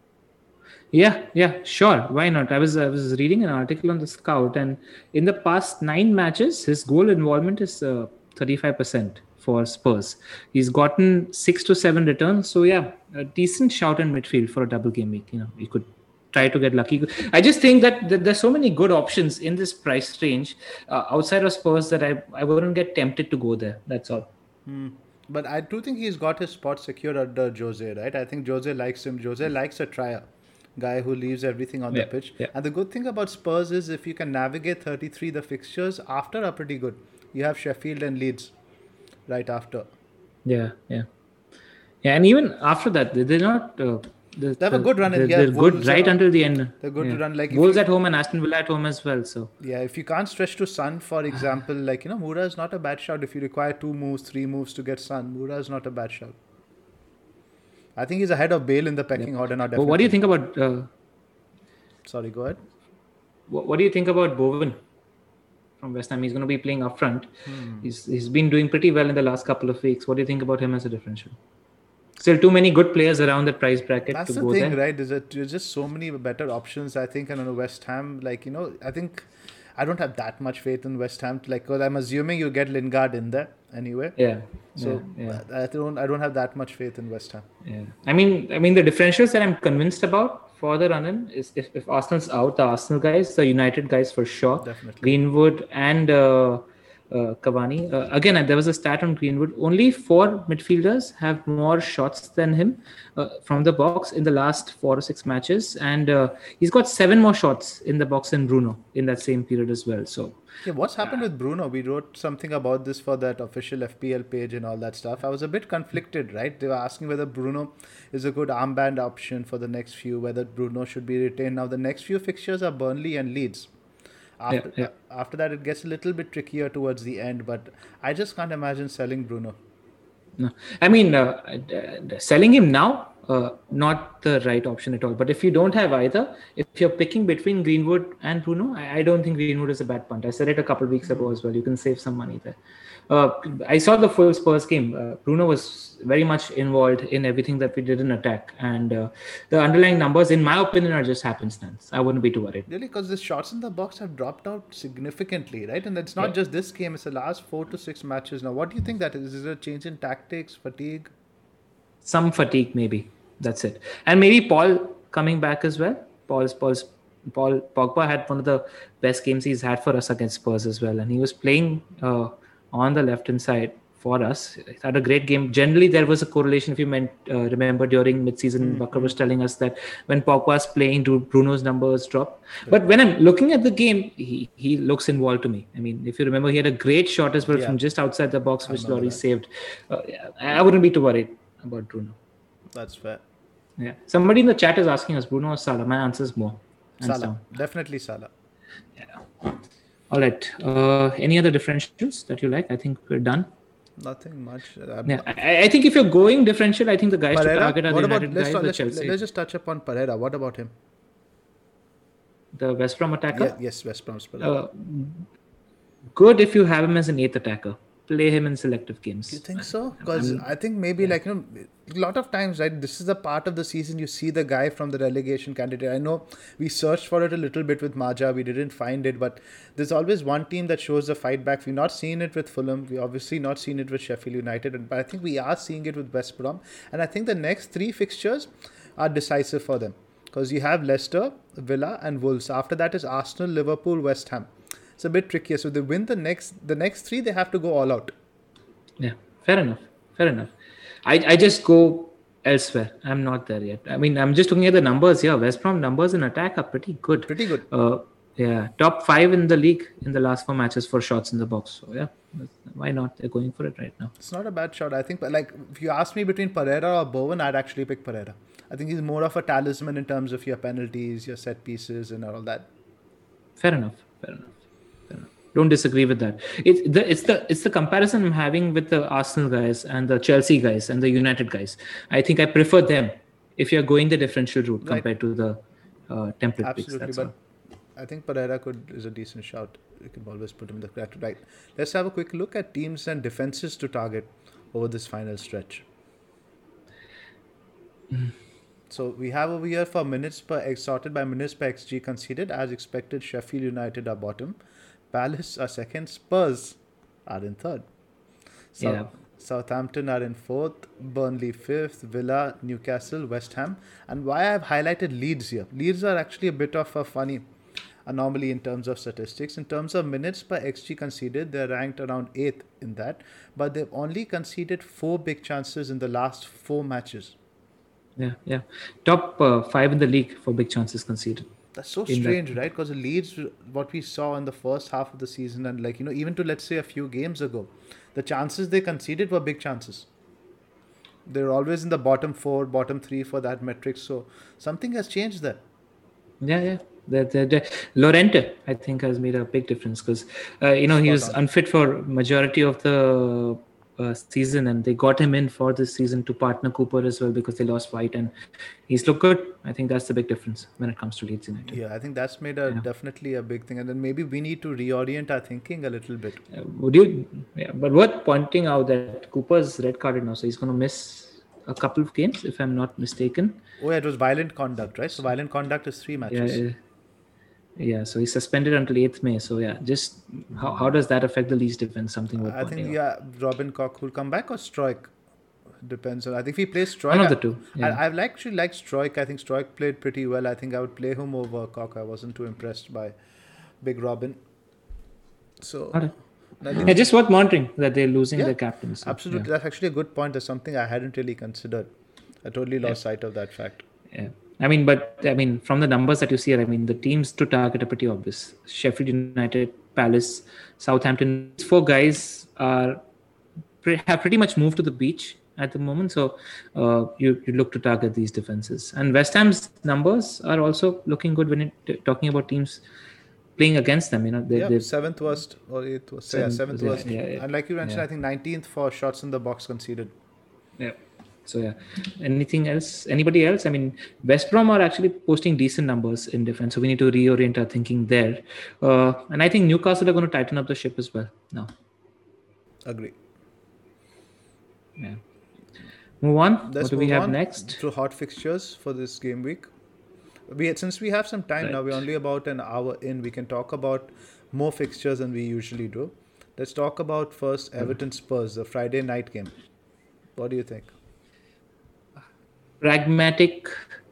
Yeah, yeah, sure. Why not? I was I was reading an article on the Scout, and in the past nine matches, his goal involvement is uh, thirty-five percent for Spurs. He's gotten six to seven returns. So yeah, a decent shout in midfield for a double game week. You know, you could try to get lucky. I just think that, that there's so many good options in this price range uh, outside of Spurs that I, I wouldn't get tempted to go there. That's all. Hmm. But I do think he's got his spot secured under Jose, right? I think Jose likes him. Jose likes a trier, guy who leaves everything on Yeah, the pitch. yeah. And the good thing about Spurs is if you can navigate thirty-three, the fixtures after are pretty good. You have Sheffield and Leeds right after. Yeah, yeah. Yeah, and even after that, they- they're not... Uh, the, They have a the- good run in- They're, yeah, they're good Wolves right are- until the end. they're good to Yeah. run, like, if Wolves you- at home and Aston Villa at home as well, so... Yeah, if you can't stretch to Sun, for example, like, you know, Moura is not a bad shout. If you require two moves, three moves to get Sun, Moura is not a bad shout. I think he's ahead of Bale in the pecking order now. But what do you definitely. think about... Uh, Sorry, go ahead. what, what do you think about Bowen from West Ham? He's going to be playing up front. Hmm. He's He's been doing pretty well in the last couple of weeks. What do you think about him as a differential? Still too many good players around that price bracket That's to the go thing, there. right? There's, a, there's just so many better options, I think, and on West Ham, like, you know, I think I don't have that much faith in West Ham. Like, because I'm assuming you get Lingard in there anyway. Yeah. So yeah, yeah. I don't, I don't have that much faith in West Ham. Yeah, I mean, I mean, the differentials that I'm convinced about for the run-in is if, if Arsenal's out, the Arsenal guys, the United guys for sure, Definitely. Greenwood and uh, uh, Cavani. Uh, again, there was a stat on Greenwood. Only four midfielders have more shots than him uh, from the box in the last four or six matches, and uh, he's got seven more shots in the box than Bruno in that same period as well. So. Yeah, what's happened with Bruno? We wrote something about this for that official F P L page and all that stuff. I was a bit conflicted, right? They were asking whether Bruno is a good armband option for the next few, whether Bruno should be retained. Now, the next few fixtures are Burnley and Leeds. After, Yeah, after that, it gets a little bit trickier towards the end, but I just can't imagine selling Bruno. No, I mean, uh, uh, selling him now, uh, not the right option at all. But if you don't have either, if you're picking between Greenwood and Bruno, I, I don't think Greenwood is a bad punt. I said it a couple of weeks ago as well. You can save some money there. Uh, I saw the full Spurs game. Uh, Bruno was very much involved in everything that we did in attack. And uh, the underlying numbers, in my opinion, are just happenstance. I wouldn't be too worried. Really, because the shots in the box have dropped out significantly, right? And it's not Yeah. just this game, it's the last four to six matches now. What do you think that is? Is it a change in tactics, fatigue? Some fatigue, maybe. That's it. And maybe Paul coming back as well. Paul's Paul's Paul Pogba had one of the best games he's had for us against Spurs as well, and he was playing uh, on the left hand side for us. He had a great game. Generally, there was a correlation. If you meant uh, remember during mid-season, Bakar was telling us that when Pogba's playing, do Bruno's numbers drop. But when I'm looking at the game, he he looks involved to me. I mean, if you remember, he had a great shot as well Yeah. from just outside the box, which remember Laurie that. saved. Uh, yeah, I wouldn't be too worried about Bruno. That's fair. Yeah. Somebody in the chat is asking us, Bruno or Salah? My answer is more. Hands Salah. down. Definitely Salah. All right. Uh, any other differentials that you like? I think we're done. Nothing much. Uh, Yeah. I, I think if you're going differential, I think the guys to target Pereira? are What the about, United let's, guys, talk, the let's, Chelsea, let's just touch upon Pereira. What about him? the West Brom attacker. Yeah, yes, West Brom's Pereira. Uh, good if you have him as an eighth attacker. Play him in selective games. Do you think so? Because I think maybe like, you know, a lot of times, right, this is the part of the season you see the guy from the relegation candidate. I know we searched for it a little bit with Maja. We didn't find it, but there's always one team that shows the fight back. We've not seen it with Fulham. We obviously not seen it with Sheffield United, but I think we are seeing it with West Brom. And I think the next three fixtures are decisive for them. Because you have Leicester, Villa and Wolves. After that is Arsenal, Liverpool, West Ham. It's a bit trickier. So they win the next the next three, they have to go all out. Yeah, fair enough. Fair enough. I, I just go elsewhere. I'm not there yet. I mean, I'm just looking at the numbers here. West Brom numbers in attack are pretty good. Pretty good. Uh, yeah, top five in the league in the last four matches for shots in the box. So yeah, why not? They're going for it right now. It's not a bad shot. I think, but like, if you ask me between Pereira or Bowen, I'd actually pick Pereira. I think he's more of a talisman in terms of your penalties, your set pieces, and all that. Fair enough. Fair enough. Fair enough. Don't disagree with that. It's the it's the it's the comparison I'm having with the Arsenal guys and the Chelsea guys and the United guys. I think I prefer them if you're going the differential route Right. compared to the uh, template picks. Absolutely, That's but all. I think Pereira could is a decent shout. You can always put him in the correct right. Let's have a quick look at teams and defenses to target over this final stretch. So we have over here for minutes per X sorted by minutes per X G conceded. As expected, Sheffield United are bottom, Palace are second, Spurs are in third. So, Yeah. Southampton are in fourth, Burnley fifth, Villa, Newcastle, West Ham. And why I've highlighted Leeds here. Leeds are actually a bit of a funny anomaly in terms of statistics. In terms of minutes per X G conceded, they're ranked around eighth in that. But they've only conceded four big chances in the last four matches. Yeah, yeah. Top uh, five in the league for big chances conceded. That's so In strange, that- right? Because the Leeds, what we saw in the first half of the season, and like, you know, even to let's say a few games ago, the chances they conceded were big chances. They're always in the bottom four, bottom three for that metric. So something has changed there. Yeah, yeah. The, the, the, Lorente, I think, has made a big difference because, uh, you know, he Spot was on. unfit for majority of the uh, season, and they got him in for this season to partner Cooper as well because they lost White, and he's looked good. I think that's the big difference when it comes to Leeds United. Yeah, I think that's made a Yeah. definitely a big thing. And then maybe we need to reorient our thinking a little bit. Uh, would you? Yeah, but worth pointing out that Cooper's red carded now, so he's going to miss a couple of games, if I'm not mistaken. Oh, yeah, it was violent conduct, right? So violent conduct is three Yeah, matches. yeah, yeah. So he's suspended until eighth May. So yeah, just how, how does that affect the Leeds defense? Something worth I pointing think, out. yeah, Robin Koch will come back or Stroik. Depends on. I think if he plays Stroik, One of the I- two. Yeah. I, I've actually liked Stroik. I think Stroik played pretty well. I think I would play him over Koch. I wasn't too impressed by Big Robin. So, Alright. I think- Yeah, just worth monitoring that they're losing Yeah, their captains. So, absolutely. That's actually a good point. That's something I hadn't really considered. I totally lost sight of that fact. Yeah. I mean, but I mean, from the numbers that you see here, I mean, the teams to target are pretty obvious. Sheffield United, Palace, Southampton. These four guys are pre- have pretty much moved to the beach at the moment. So uh, you, you look to target these defenses. And West Ham's numbers are also looking good when it, talking about teams playing against them. You know, they, Yeah, they seventh worst or eighth worst. So yeah, Seventh seventh was- yeah, worst. yeah, yeah. And like you mentioned, Yeah. I think nineteenth for shots in the box conceded. Yeah. So yeah. Anything else? Anybody else? I mean, West Brom are actually posting decent numbers in defense, so we need to reorient our thinking there. Uh, and I think Newcastle are going to tighten up the ship as well now. Agree. Yeah. Move on. Let's what do we move have on next? to hot fixtures for this game week. We had, since we have some time now, Right. we're only about an hour in. We can talk about more fixtures than we usually do. Let's talk about first Everton Spurs, the Friday night game. What do you think? Pragmatic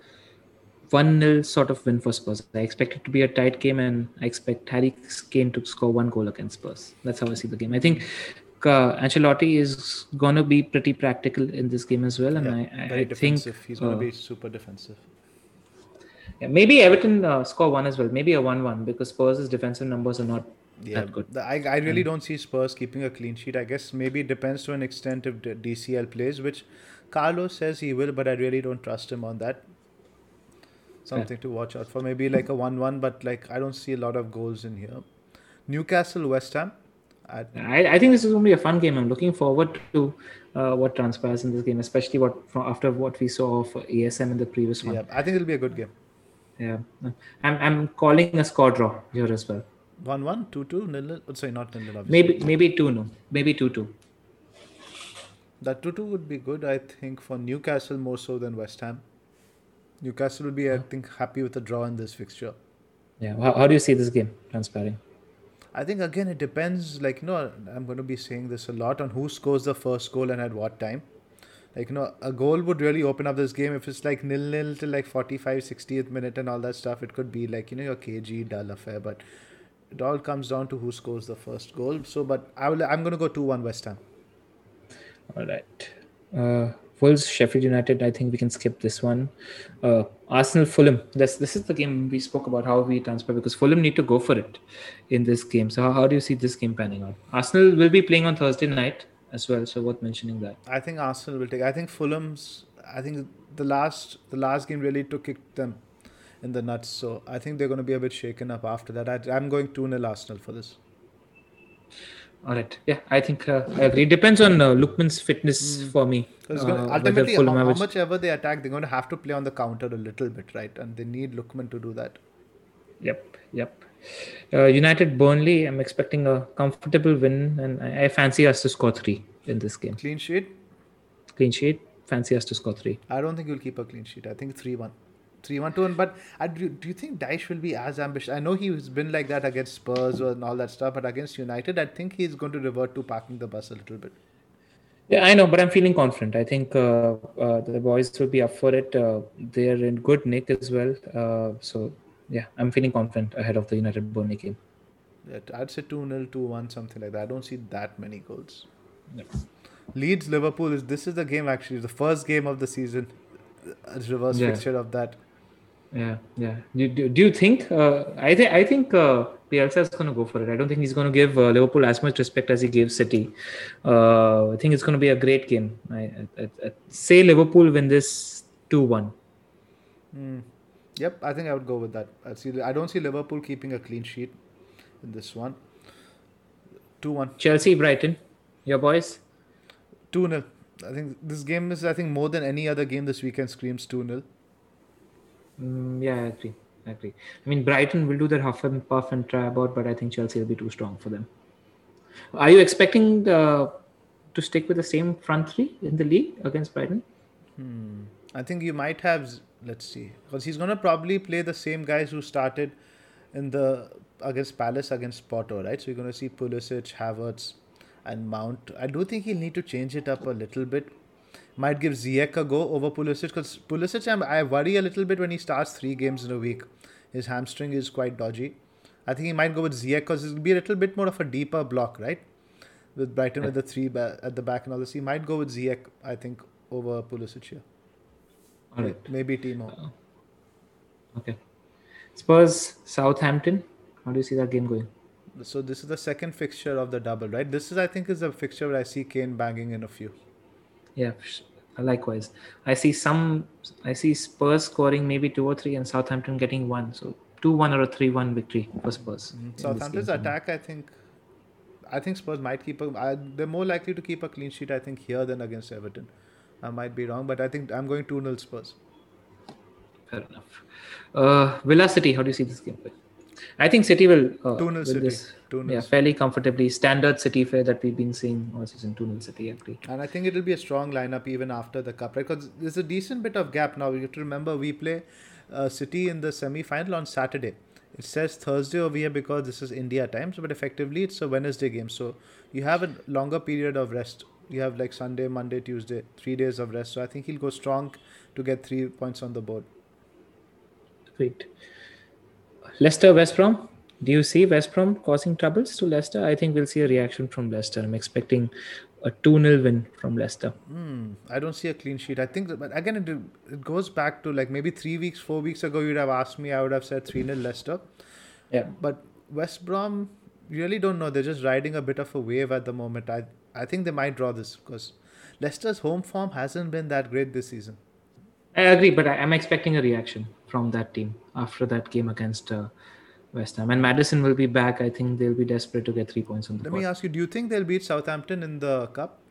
one nil sort of win for Spurs. I expect it to be a tight game, and I expect Harry Kane to score one goal against Spurs. That's how I see the game. I think uh, Ancelotti is going to be pretty practical in this game as well, and Yeah, I, I, very I defensive. think He's going uh, to be super defensive. yeah, maybe Everton uh, score one as well. Maybe a one one because Spurs' defensive numbers are not Yeah, that good. the- I, I really don't see Spurs keeping a clean sheet. I guess maybe it depends to an extent if D- DCL plays, which Carlos says he will, but I really don't trust him on that. Something to watch out for. Maybe like a one one, but like I don't see a lot of goals in here. Newcastle, West Ham. I, I, I think this is going to be a fun game. I'm looking forward to uh, what transpires in this game, especially what from after what we saw of A S M in the previous one. yeah, I think it'll be a good game. Yeah, I'm I'm calling a score draw here as well. one one, two two, nil nil. Oh, sorry, not nil nil, obviously. Maybe maybe two no, maybe two two. That two two would be good, I think, for Newcastle more so than West Ham. Newcastle will be, I think, happy with a draw in this fixture. Yeah, how, how do you see this game transpiring? I think, again, it depends, like, you know, I'm going to be saying this a lot on who scores the first goal and at what time. Like, you know, a goal would really open up this game. If it's like nil nil till like forty-five, sixtieth minute and all that stuff, it could be like, you know, your cagey, dull affair. But it all comes down to who scores the first goal. So, but I will, I'm going to go two one West Ham. All right. Uh, Wolves, Sheffield United. I think we can skip this one. Uh, Arsenal, Fulham. This this is the game we spoke about how we transfer because Fulham need to go for it in this game. So how, how do you see this game panning out? Arsenal will be playing on Thursday night as well, so worth mentioning that. I think Arsenal will take. I think Fulham's. I think the last the last game really took kicked them in the nuts. So I think they're going to be a bit shaken up after that. I, I'm going two nil Arsenal for this. All right. Yeah, I think uh, I agree. Depends on uh, Lookman's fitness for me. Because Uh, whether ultimately, Fulham how, have how a- much ever they attack, they're going to have to play on the counter a little bit, right? And they need Lookman to do that. Yep, yep. Uh, United, Burnley. I'm expecting a comfortable win, and I, I fancy us to score three in this game. Clean sheet? Clean sheet. Fancy us to score three. I don't think you'll keep a clean sheet. I think three one. three one to one. But I, do, do you think Daesh will be as ambitious? I know he's been like that against Spurs and all that stuff, but against United, I think he's going to revert to parking the bus a little bit. Yeah, I know, but I'm feeling confident. I think uh, uh, the boys will be up for it. Uh, they're in good nick as well. Uh, so yeah, I'm feeling confident ahead of the United Burnley game. Yeah, I'd say two nil, two one, something like that. I don't see that many goals. Yep. Leeds Liverpool is this is the game actually, the first game of the season, a reverse Yeah, fixture of that. yeah, yeah. Do, do, do you think? Uh, I think I think uh, Bielsa is going to go for it. I don't think he's going to give uh, Liverpool as much respect as he gave City. Uh, I think it's going to be a great game. I, I, I, I say Liverpool win this two one. Mm. Yep, I think I would go with that. I see. I don't see Liverpool keeping a clean sheet in this one. two one. Chelsea Brighton, your boys. two nil. I think this game is, I think, more than any other game this weekend screams two nil. Mm, yeah, I agree. I agree. I mean, Brighton will do their huff and puff and try about, but I think Chelsea will be too strong for them. Are you expecting uh, to stick with the same front three in the league against Brighton? Hmm. I think you might have, let's see, because he's going to probably play the same guys who started in the against Palace against Porto, right? So you're going to see Pulisic, Havertz, and Mount. I do think he'll need to change it up a little bit. Might give Ziyech a go over Pulisic, because Pulisic, I'm, I worry a little bit when he starts three games in a week. His hamstring is quite dodgy. I think he might go with Ziyech because it'll be a little bit more of a deeper block, right? With Brighton with the three ba- at the back and all this. He might go with Ziyech, I think, over Pulisic here. All right. Maybe Timo. Uh, okay. Spurs, Southampton. How do you see that game going? So this is the second fixture of the double, right? This is, I think, is the fixture where I see Kane banging in a few. Yeah, likewise. I see some. I see Spurs scoring maybe two or three, and Southampton getting one. So two one or a three one victory for Spurs. Mm-hmm. Southampton's attack, I think, I think Spurs might keep a. I, they're more likely to keep a clean sheet, I think, here than against Everton. I might be wrong, but I think I'm going two nil Spurs. Fair enough. Uh, Villa City. How do you see this game? I think City will uh, two nil City. This, two nil. Yeah, fairly comfortably. Standard City fare that we've been seeing all season. two nil City, I agree. And I think it'll be a strong lineup even after the cup, right? Because there's a decent bit of gap now. You have to remember we play uh, City in the semi-final on Saturday. It says Thursday over here because this is India time, so but effectively it's a Wednesday game. So you have a longer period of rest. You have like Sunday, Monday, Tuesday, three days of rest. So I think he'll go strong to get three points on the board. Great. Leicester, West Brom. Do you see West Brom causing troubles to Leicester? I think we'll see a reaction from Leicester. I'm expecting a two nil win from Leicester. Mm, I don't see a clean sheet. I think, that, but again, it, it goes back to like maybe three weeks, four weeks ago, you'd have asked me, I would have said three nil Leicester. Yeah. But West Brom, really don't know. They're just riding a bit of a wave at the moment. I, I think they might draw this because Leicester's home form hasn't been that great this season. I agree, but I, I'm expecting a reaction from that team after that game against uh, West Ham. And Maddison will be back. I think they'll be desperate to get three points on the Let board. me ask you, do you think they'll beat Southampton in the cup?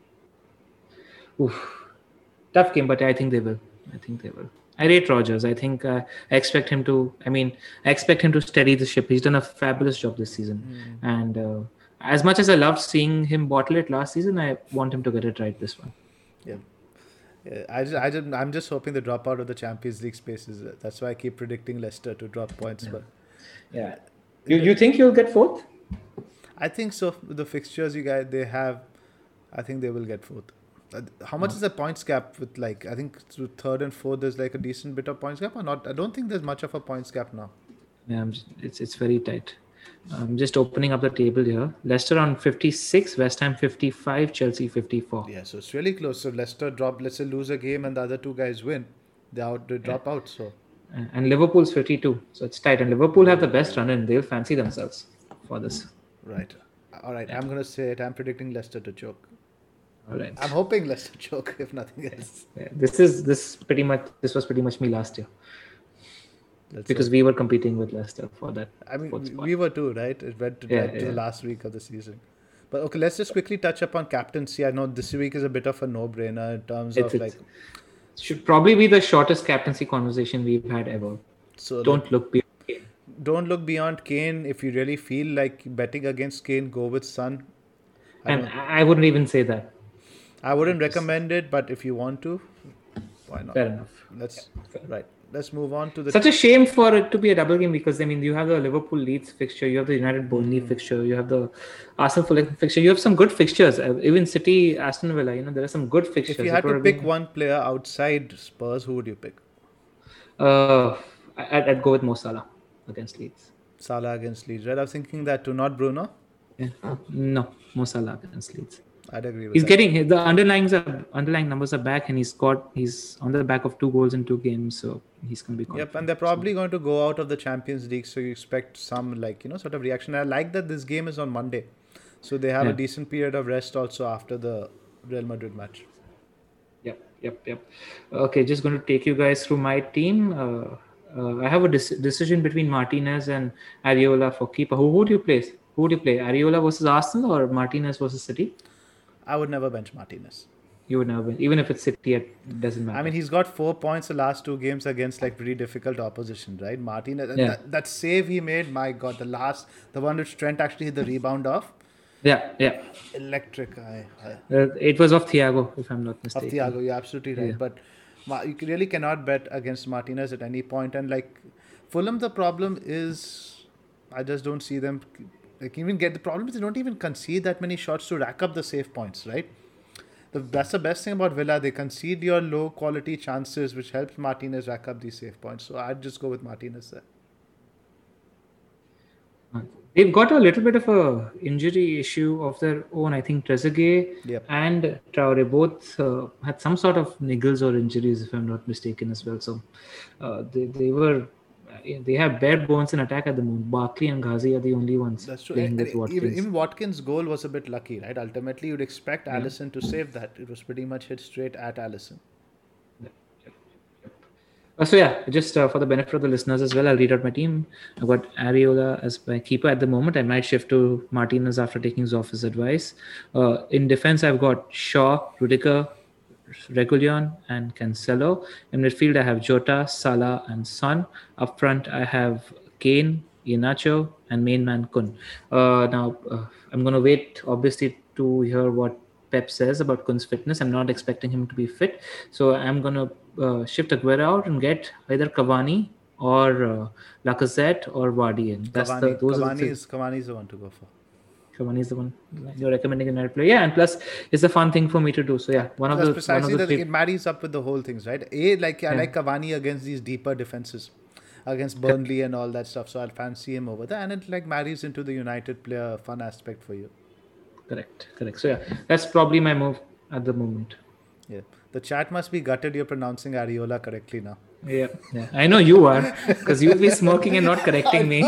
Oof. Tough game, but I think they will. I think they will. I rate Rodgers. I think uh, I expect him to. I mean, I expect him to steady the ship. He's done a fabulous job this season, mm. and uh, as much as I loved seeing him bottle it last season, I want him to get it right this one. Yeah, yeah. I just, I just, I'm just hoping the drop out of the Champions League spaces. That's why I keep predicting Leicester to drop points. Yeah. But yeah, you you think you'll get fourth? I think so. With the fixtures you guys they have, I think they will get fourth. How much oh. is the points gap with like I think through third and fourth there's like a decent bit of points gap or not? I don't think there's much of a points gap now. Yeah, I'm just, it's it's very tight. I'm just opening up the table here. Leicester on fifty-six, West Ham fifty-five, Chelsea fifty-four. Yeah, so it's really close. So Leicester drop, let's say lose a game and the other two guys win, they out they drop yeah. out. So and Liverpool's fifty-two, so it's tight. And Liverpool have the best run in. They'll fancy themselves for this. Right. All right. Yeah. I'm gonna say it. I'm predicting Leicester to choke. All right. I'm hoping Leicester choke if nothing else. Yeah, this is this pretty much this was pretty much me last year. That's because so. we were competing with Leicester for that. I mean, we were too, right? It went to, yeah, right yeah. to the last week of the season. But okay, let's just quickly touch upon captaincy. I know this week is a bit of a no-brainer in terms it's, of like. Should probably be the shortest captaincy conversation we've had ever. So don't like, look beyond Kane. Don't look beyond Kane. If you really feel like betting against Kane, go with Son. I and I wouldn't even say that. I wouldn't recommend it, but if you want to, why not? Fair enough. Let's yeah, fair. Right. let's move on to the. Such a shame for it to be a double game because I mean you have the Liverpool Leeds fixture, you have the United Burnley Mm. fixture, you have the Arsenal Fulham fixture, you have some good fixtures. Uh, Even City, Aston Villa, you know there are some good fixtures. If you It had to would have pick been- one player outside Spurs, who would you pick? Uh, I- I'd, I'd go with Mo Salah against Leeds. Salah against Leeds, right? I was thinking that too, not Bruno. Yeah. No, Mo Salah against Leeds. I'd agree with He's that. getting the underlying are, underlying numbers are back, and he's got he's on the back of two goals in two games, so he's going to be. Yep, confident. and they're probably going to go out of the Champions League, so you expect some like you know sort of reaction. I like that this game is on Monday, so they have Yeah. a decent period of rest also after the Real Madrid match. Yep, yep, yep. Okay, just going to take you guys through my team. Uh, uh, I have a dec- decision between Martinez and Areola for keeper. Who would you play? Who would you play? Areola versus Arsenal or Martinez versus City? I would never bench Martinez. You would never, even if it's City, it doesn't matter. I mean, he's got four points the last two games against like pretty difficult opposition, right? Martinez, and Yeah. that, that save he made, my God, the last, the one which Trent actually hit the rebound off, yeah, yeah. electric. I, I, Uh, it was of Thiago, if I'm not of mistaken. Thiago, you're absolutely right. Yeah. But Ma- you really cannot bet against Martinez at any point. And like Fulham, the problem is I just don't see them like even get the problem is they don't even concede that many shots to rack up the save points, right? The, that's the best thing about Villa. They concede your low quality chances, which helps Martinez rack up these save points. So I'd just go with Martinez there. Uh, They've got a little bit of a injury issue of their own. I think Trezeguet Yep. and Traore both uh, had some sort of niggles or injuries, if I'm not mistaken, as well. So uh, they they were they have bare bones in attack at the moment. Barkley and Ghazi are the only ones That's true. playing And- with and Watkins. even, even Watkins' goal was a bit lucky, right? Ultimately, you'd expect Allison to save that. It was pretty much hit straight at Allison. Uh, so yeah, just uh, for the benefit of the listeners as well, I'll read out my team. I've got Areola as my keeper at the moment. I might shift to Martinez after taking Zoff's advice. Uh, in defense, I've got Shaw, Rudiger, Reguilon, and Cancelo. In midfield, I have Jota, Salah, and Son. Up front, I have Kane, Iheanacho, and main man Kun. Uh, now, uh, I'm going to wait, obviously, to hear what Pep says about Kun's fitness. I'm not expecting him to be fit, so I'm going to uh, shift Aguero out and get either Cavani or uh, Lacazette or Vardy in. That's Cavani, the those are the Cavani, three. is, Cavani is the one to go for. Cavani is the one you're recommending a United player. Yeah, and plus it's a fun thing for me to do. So yeah, one of That's the precisely one of the the three. it marries up with the whole things, right? A like I Yeah. like Cavani against these deeper defenses, against Burnley and all that stuff. So I'll fancy him over there, and it like marries into the United player fun aspect for you. Correct, correct. So yeah, that's probably my move at the moment. Yeah, the chat must be gutted. You're pronouncing Areola correctly now. Yeah, yeah. I know you are because you'll be smoking and not correcting me.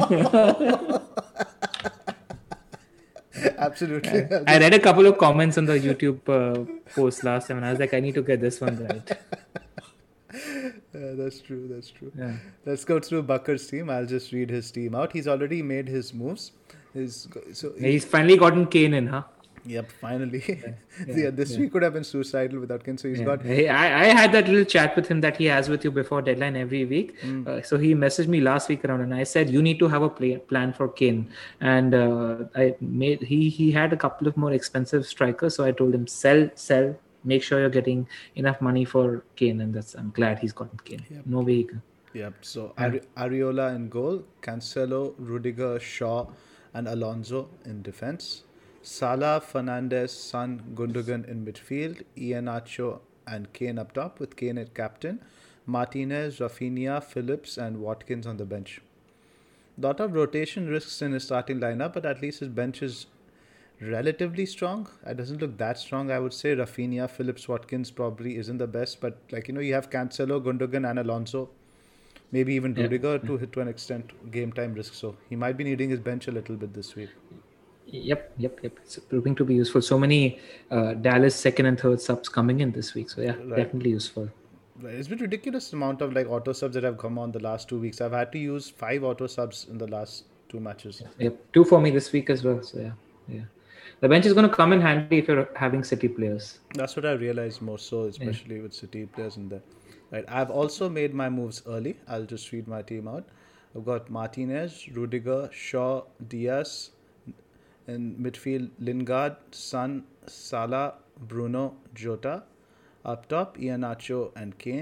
Absolutely. I read a couple of comments on the YouTube uh, post last time, and I was like, I need to get this one right. Yeah, that's true. That's true. Yeah. Let's go through Bakker's team. I'll just read his team out. He's already made his moves. His so He's finally gotten Kane in, huh? yep, finally. Yeah, yeah, this yeah. week could have been suicidal without Kane. So he's Yeah. got Hey, I, I had that little chat with him that he has with you before deadline every week. Hmm. Uh, so he messaged me last week around, and I said you need to have a play, plan for Kane. And uh, I made he he had a couple of more expensive strikers, so I told him sell, sell. Make sure you're getting enough money for Kane, and that's I'm glad he's gotten Kane. Yep. No way. He can. Yep. So Are- Areola in goal, Cancelo, Rudiger, Shaw, and Alonso in defense. Salah, Fernandes, Son, Gundogan in midfield. Iheanacho and Kane up top with Kane at captain. Martinez, Rafinha, Phillips, and Watkins on the bench. Lot of rotation risks in his starting lineup, but at least his bench is relatively strong. It doesn't look that strong. I would say Rafinha, Phillips, Watkins probably isn't the best, but like you know, you have Cancelo, Gundogan, and Alonso. Maybe even Yeah, Rudiger to hit to an extent game time risk. So he might be needing his bench a little bit this week. Yep, yep, yep. It's proving to be useful. So many uh, Dallas second and third subs coming in this week. So yeah, Right. definitely useful. Right. It's been ridiculous amount of like auto subs that have come on the last two weeks. I've had to use five auto subs in the last two matches. Yep, two for me this week as well. So yeah, yeah. The bench is going to come in handy if you're having City players. That's what I realized more so, especially with City players in there. Right. I've also made my moves early. I'll just read my team out. I've got Martinez, Rudiger, Shaw, Diaz. In midfield, Lingard, Son, Salah, Bruno, Jota. Up top, Iheanacho and Kane.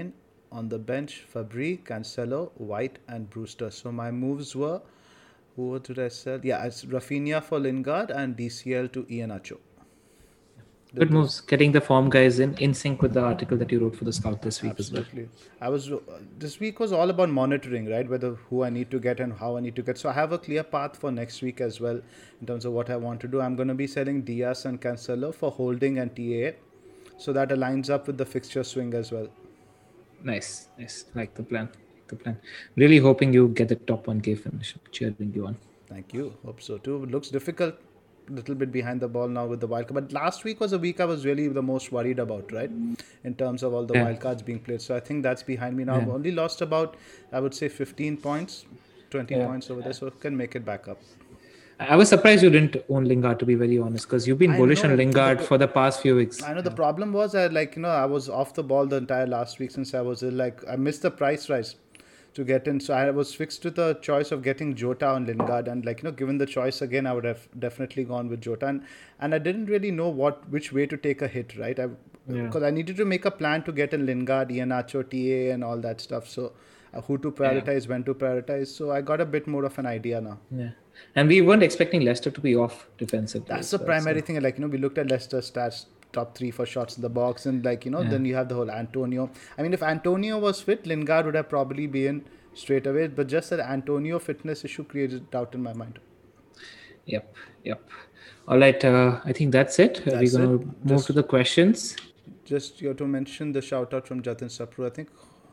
On the bench, Fabry, Cancelo, White, and Brewster. So my moves were, who did I sell? Yeah, it's Rafinha for Lingard and D C L to Iheanacho. Good moves. Getting the form guys in in sync with the article that you wrote for the Scout this week Absolutely. as well. I was uh, this week was all about monitoring, right? Whether who I need to get and how I need to get. So I have a clear path for next week as well in terms of what I want to do. I'm going to be selling Diaz and Cancelo for holding and T A, so that aligns up with the fixture swing as well. Nice, nice. Like the plan. Like the plan. Really hoping you get the top one K finish. Cheering you on. Thank you. Hope so too. It looks difficult. Little bit behind the ball now with the wild card, but last week was a week I was really the most worried about, right, in terms of all the Yeah. wild cards being played. So I think that's behind me now. I've Yeah. only lost about, I would say, fifteen points, twenty Yeah. points over there, so can make it back up. I was surprised you didn't own Lingard, to be very honest, because you've been I bullish know, on but Lingard the- for the past few weeks. I know the problem was I like you know I was off the ball the entire last week since I was ill. Like I missed the price rise to get in, so I was fixed to the choice of getting Jota on Lingard, and like you know given the choice again, I would have definitely gone with Jota, and, and I didn't really know what which way to take a hit, right? I because Yeah. I needed to make a plan to get in Lingard, Iheanacho, T A, and all that stuff. So uh, who to prioritize, when to prioritize. So I got a bit more of an idea now. Yeah. And we weren't expecting Leicester to be off defensively. That's as the well, primary so- thing. Like, you know, we looked at Leicester's stats, top three for shots in the box. And, like, you know, Yeah. then you have the whole Antonio. I mean, if Antonio was fit, Lingard would have probably been straight away. But just that Antonio fitness issue created doubt in my mind. Yep, yep. All right, uh, I think that's it. Uh, That's We're going it. to move Just- to the questions. Just you have to mention the shout out from Jatin Sapru, I think.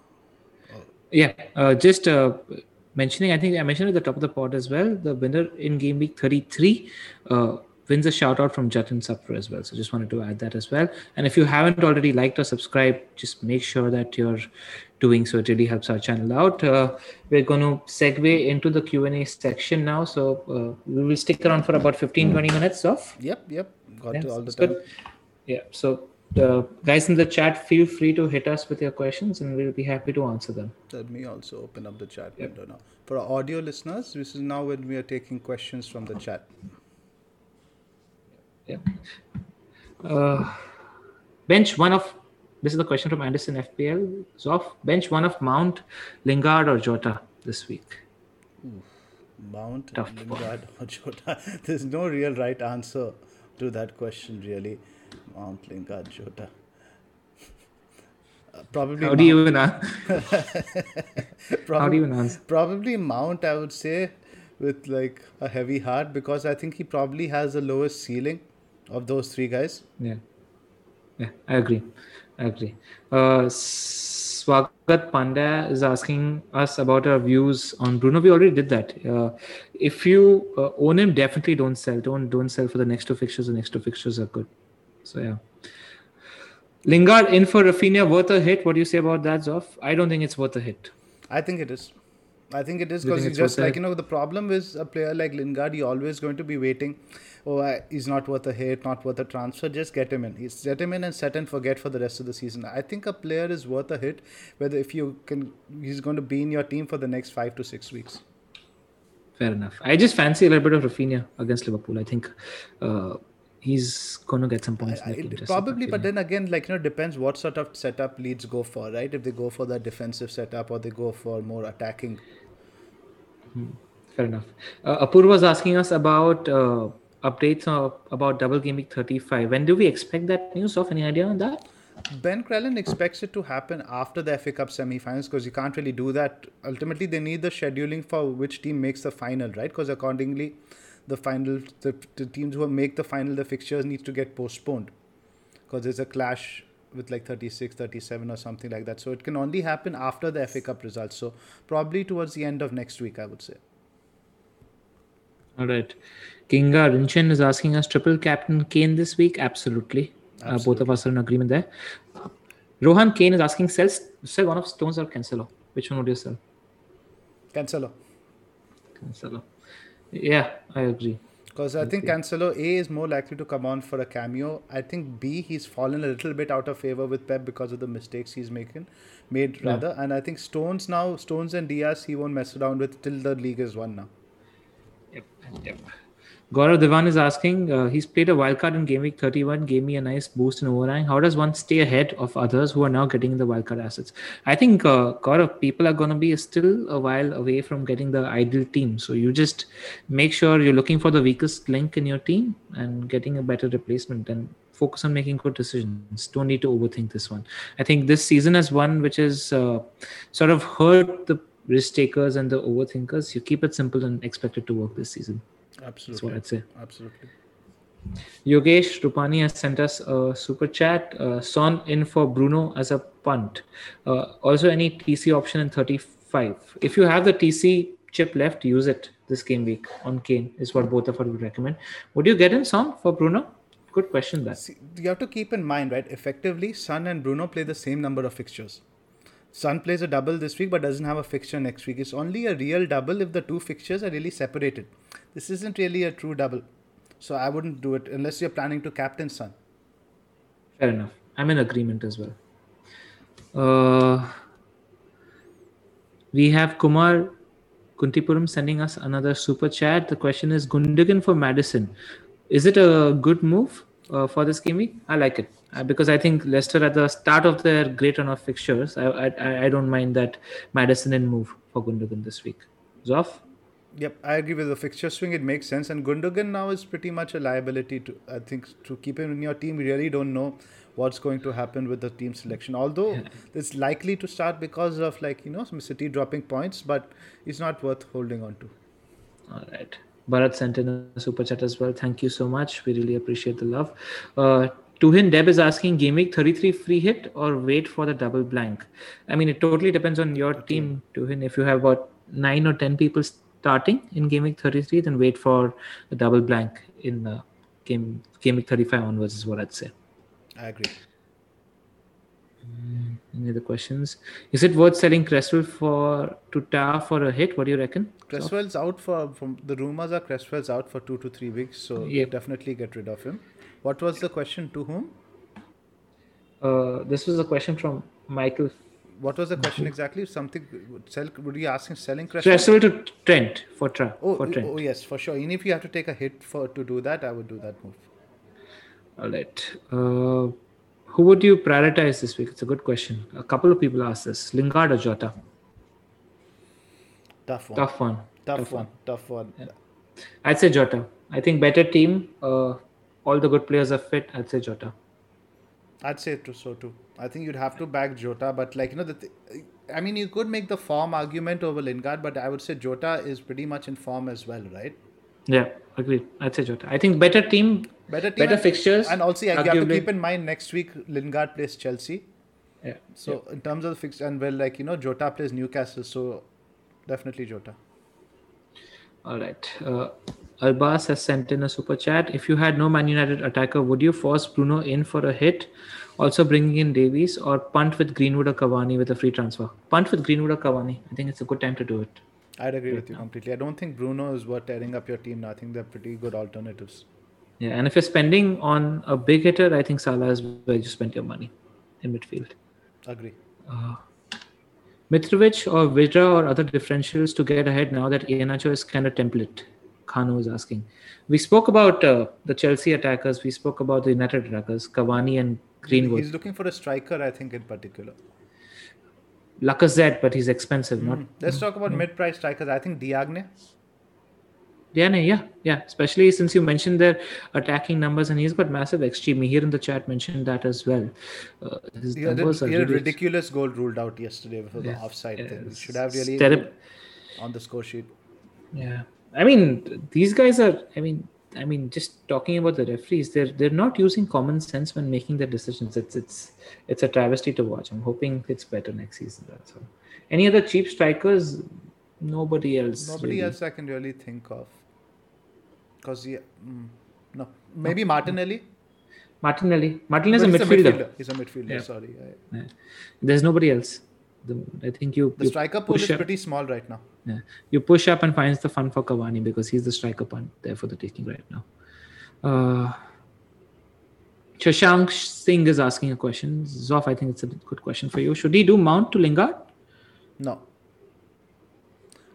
Yeah, uh, just uh, mentioning, I think I mentioned at the top of the pod as well, the winner in game week thirty-three uh, wins a shout out from Jatin Sapru as well. So just wanted to add that as well. And if you haven't already liked or subscribed, just make sure that you're doing so. It really helps our channel out. Uh, we're going to segue into the Q and A section now. So uh, we will stick around for about fifteen, twenty minutes off. Yep, yep. Got Yeah, to all the sounds time. good. Yeah. So, uh, guys in the chat, feel free to hit us with your questions, and we'll be happy to answer them. Let me also open up the chat Yep. window now. For our audio listeners, this is now when we are taking questions from the chat. Yeah. Uh, bench one of this is the question from Anderson F P L. Zoff, bench one of Mount, Lingard, or Jota this week. Mount, Tough. Lingard, or Jota. There's no real right answer to that question, really. Mount, Lingard, Jota. Uh, probably How do you Mount. even an- Probably, how do you even answer? probably Mount, I would say, with like a heavy heart, because I think he probably has the lowest ceiling of those three guys. Yeah, yeah, I agree. I agree. Uh, Swagat Pandya is asking us about our views on Bruno. We already did that. Uh, if you uh, own him, definitely don't sell. Don't don't sell for the next two fixtures. The next two fixtures are good. So yeah. Lingard in for Rafinha, worth a hit. What do you say about that, Zoff? I don't think it's worth a hit. I think it is. I think it is You because think he's it's just worth like, it? you know, the problem is a player like Lingard, you're always going to be waiting. Oh, I, he's not worth a hit, not worth a transfer. Just get him in. He's set him in and set and forget for the rest of the season. I think a player is worth a hit, whether if you can, he's going to be in your team for the next five to six weeks. Fair enough. I just fancy a little bit of Rafinha against Liverpool. I think uh, he's going to get some points. in I- that game, it- just in my probably, but opinion. then again, like, you know, depends what sort of setup Leeds go for, right? If they go for that defensive setup or they go for more attacking. Fair enough. Uh, Apurva was asking us about uh, updates of, about double game week thirty-five. When do we expect that news? Of any idea on that? Ben Crellin expects it to happen after the F A Cup semi-finals because you can't really do that. Ultimately, they need the scheduling for which team makes the final, right? Because accordingly, the final, the, the teams who make the final, the fixtures needs to get postponed because there's a clash with like thirty-six, thirty-seven or something like that. So it can only happen after the F A Cup results. So probably towards the end of next week, I would say. All right. Kinga Rinchen is asking us triple captain Kane this week. Absolutely. Uh, both of us are in agreement there. Rohan Kane is asking sell, sell one of Stones or Cancelo. Which one would you sell? Cancelo. Cancelo. Yeah, I agree. Because I think Cancelo, A, is more likely to come on for a cameo. I think B, he's fallen a little bit out of favor with Pep because of the mistakes he's making, made Yeah. rather. And I think Stones now, Stones and Diaz, he won't mess around with till the league is won now. Yep. Yep. Gaurav Devan is asking, uh, he's played a wildcard in Game Week thirty-one, gave me a nice boost in overhang. How does one stay ahead of others who are now getting the wildcard assets? I think, uh, Gaurav, people are going to be still a while away from getting the ideal team. So you just make sure you're looking for the weakest link in your team and getting a better replacement, and focus on making good decisions. Don't need to overthink this one. I think this season is one which is uh, sort of hurt the risk takers and the overthinkers. You keep it simple and expect it to work this season. Absolutely. That's what I'd say. Absolutely. Yogesh Rupani has sent us a super chat. Uh, Son in for Bruno as a punt. Uh, also, any T C option in thirty-five. If you have the T C chip left, use it this game week on Kane, is what both of us would recommend. Would you get in Son for Bruno? Good question that. See, you have to keep in mind, right? Effectively, Son and Bruno play the same number of fixtures. Son plays a double this week but doesn't have a fixture next week. It's only a real double if the two fixtures are really separated. This isn't really a true double. So I wouldn't do it unless you're planning to captain Son. Fair enough. I'm in agreement as well. Uh, we have Kumar Kuntipuram sending us another super chat. The question is Gundogan for Maddison. Is it a good move uh, for this game week? I like it. Uh, because I think Leicester at the start of their great run of fixtures, I, I I don't mind that Maddison in move for Gundogan this week. Zoff? Yep, I agree with the fixture swing. It makes sense. And Gundogan now is pretty much a liability to, I think, to keep him in your team. We really don't know what's going to happen with the team selection. Although yeah. It's likely to start because of, like, you know, some City dropping points, but it's not worth holding on to. All right. Bharat sent in a super chat as well. Thank you so much. We really appreciate the love. Uh, Tuhin Deb is asking, game week thirty-three free hit or wait for the double blank? I mean, it totally depends on your okay. team, Tuhin. If you have about nine or ten people starting in game week thirty-three, then wait for the double blank in the game game week thirty-five onwards is what I'd say. I agree. Mm, any other questions? Is it worth selling Cresswell for to Tar for a hit? What do you reckon? Cresswell's so? out for, from the rumors are Cresswell's out for two to three weeks, so yep. definitely get rid of him. What was the question? To whom? Uh, this was a question from Michael. What was the question exactly? Something sell? Would you asking selling Cresswell? Cresswell to Trent for Tra. Oh, for Trent. oh yes, for sure. Even if you have to take a hit for to do that, I would do that move. All right. Uh, who would you prioritize this week? It's a good question. A couple of people asked this: Lingard or Jota? Tough one. Tough one. Tough, Tough one. one. Tough one. Yeah. I'd say Jota. I think better team. Uh, all the good players are fit. I'd say Jota. I'd say so too. I think you'd have to back Jota, but like, you know, the th- I mean, you could make the form argument over Lingard, but I would say Jota is pretty much in form as well, right? Yeah, agreed. I'd say Jota. I think better team, better, team better and, fixtures. And also, yeah, you have to keep in mind next week Lingard plays Chelsea. Yeah. So yeah. in terms of the fix, and well, like, you know, Jota plays Newcastle, so definitely Jota. All right. Uh, Albas has sent in a super chat. If you had no Man United attacker, would you force Bruno in for a hit? Also bringing in Davies, or punt with Greenwood or Cavani with a free transfer? Punt with Greenwood or Cavani. I think it's a good time to do it. I'd agree right with you now. completely. I don't think Bruno is worth tearing up your team now. I think they're pretty good alternatives. Yeah, and if you're spending on a big hitter, I think Salah is where you spend your money in midfield. Agree. Uh, Mitrovic or Vidra or other differentials to get ahead now that Iheanacho is kind of template? Khano is asking. We spoke about uh, the Chelsea attackers. We spoke about the United attackers, Cavani and Greenwood. He's looking for a striker, I think, in particular. Lacazette, but he's expensive. Mm. Not. Let's talk about mm. mid-price strikers. I think Diagne. Diagne, yeah, yeah. Especially since you mentioned their attacking numbers, and he's got massive X G. Mihir in the chat mentioned that as well. Uh, his he had, numbers he are had really... a ridiculous goal ruled out yesterday for the yeah. offside yeah. thing. He should have really Terri- on the score sheet. Yeah, I mean, these guys are. I mean, I mean, just talking about the referees, they're they're not using common sense when making their decisions. It's it's it's a travesty to watch. I'm hoping it's better next season. That's all. Any other cheap strikers? Nobody else. Nobody really. else I can really think of. Because yeah, mm, no, maybe no. Martinelli. Martinelli. Martinelli is a midfielder. a midfielder. He's a midfielder. Yeah. Sorry. Yeah. There's nobody else. The, I think you. The you striker pool is up. pretty small right now. Yeah. You push up and finds the fun for Cavani because he's the striker punt there for the taking right now. Uh, Shashank Singh is asking a question. Zoff, I think it's a good question for you. Should he do Mount to Lingard? No.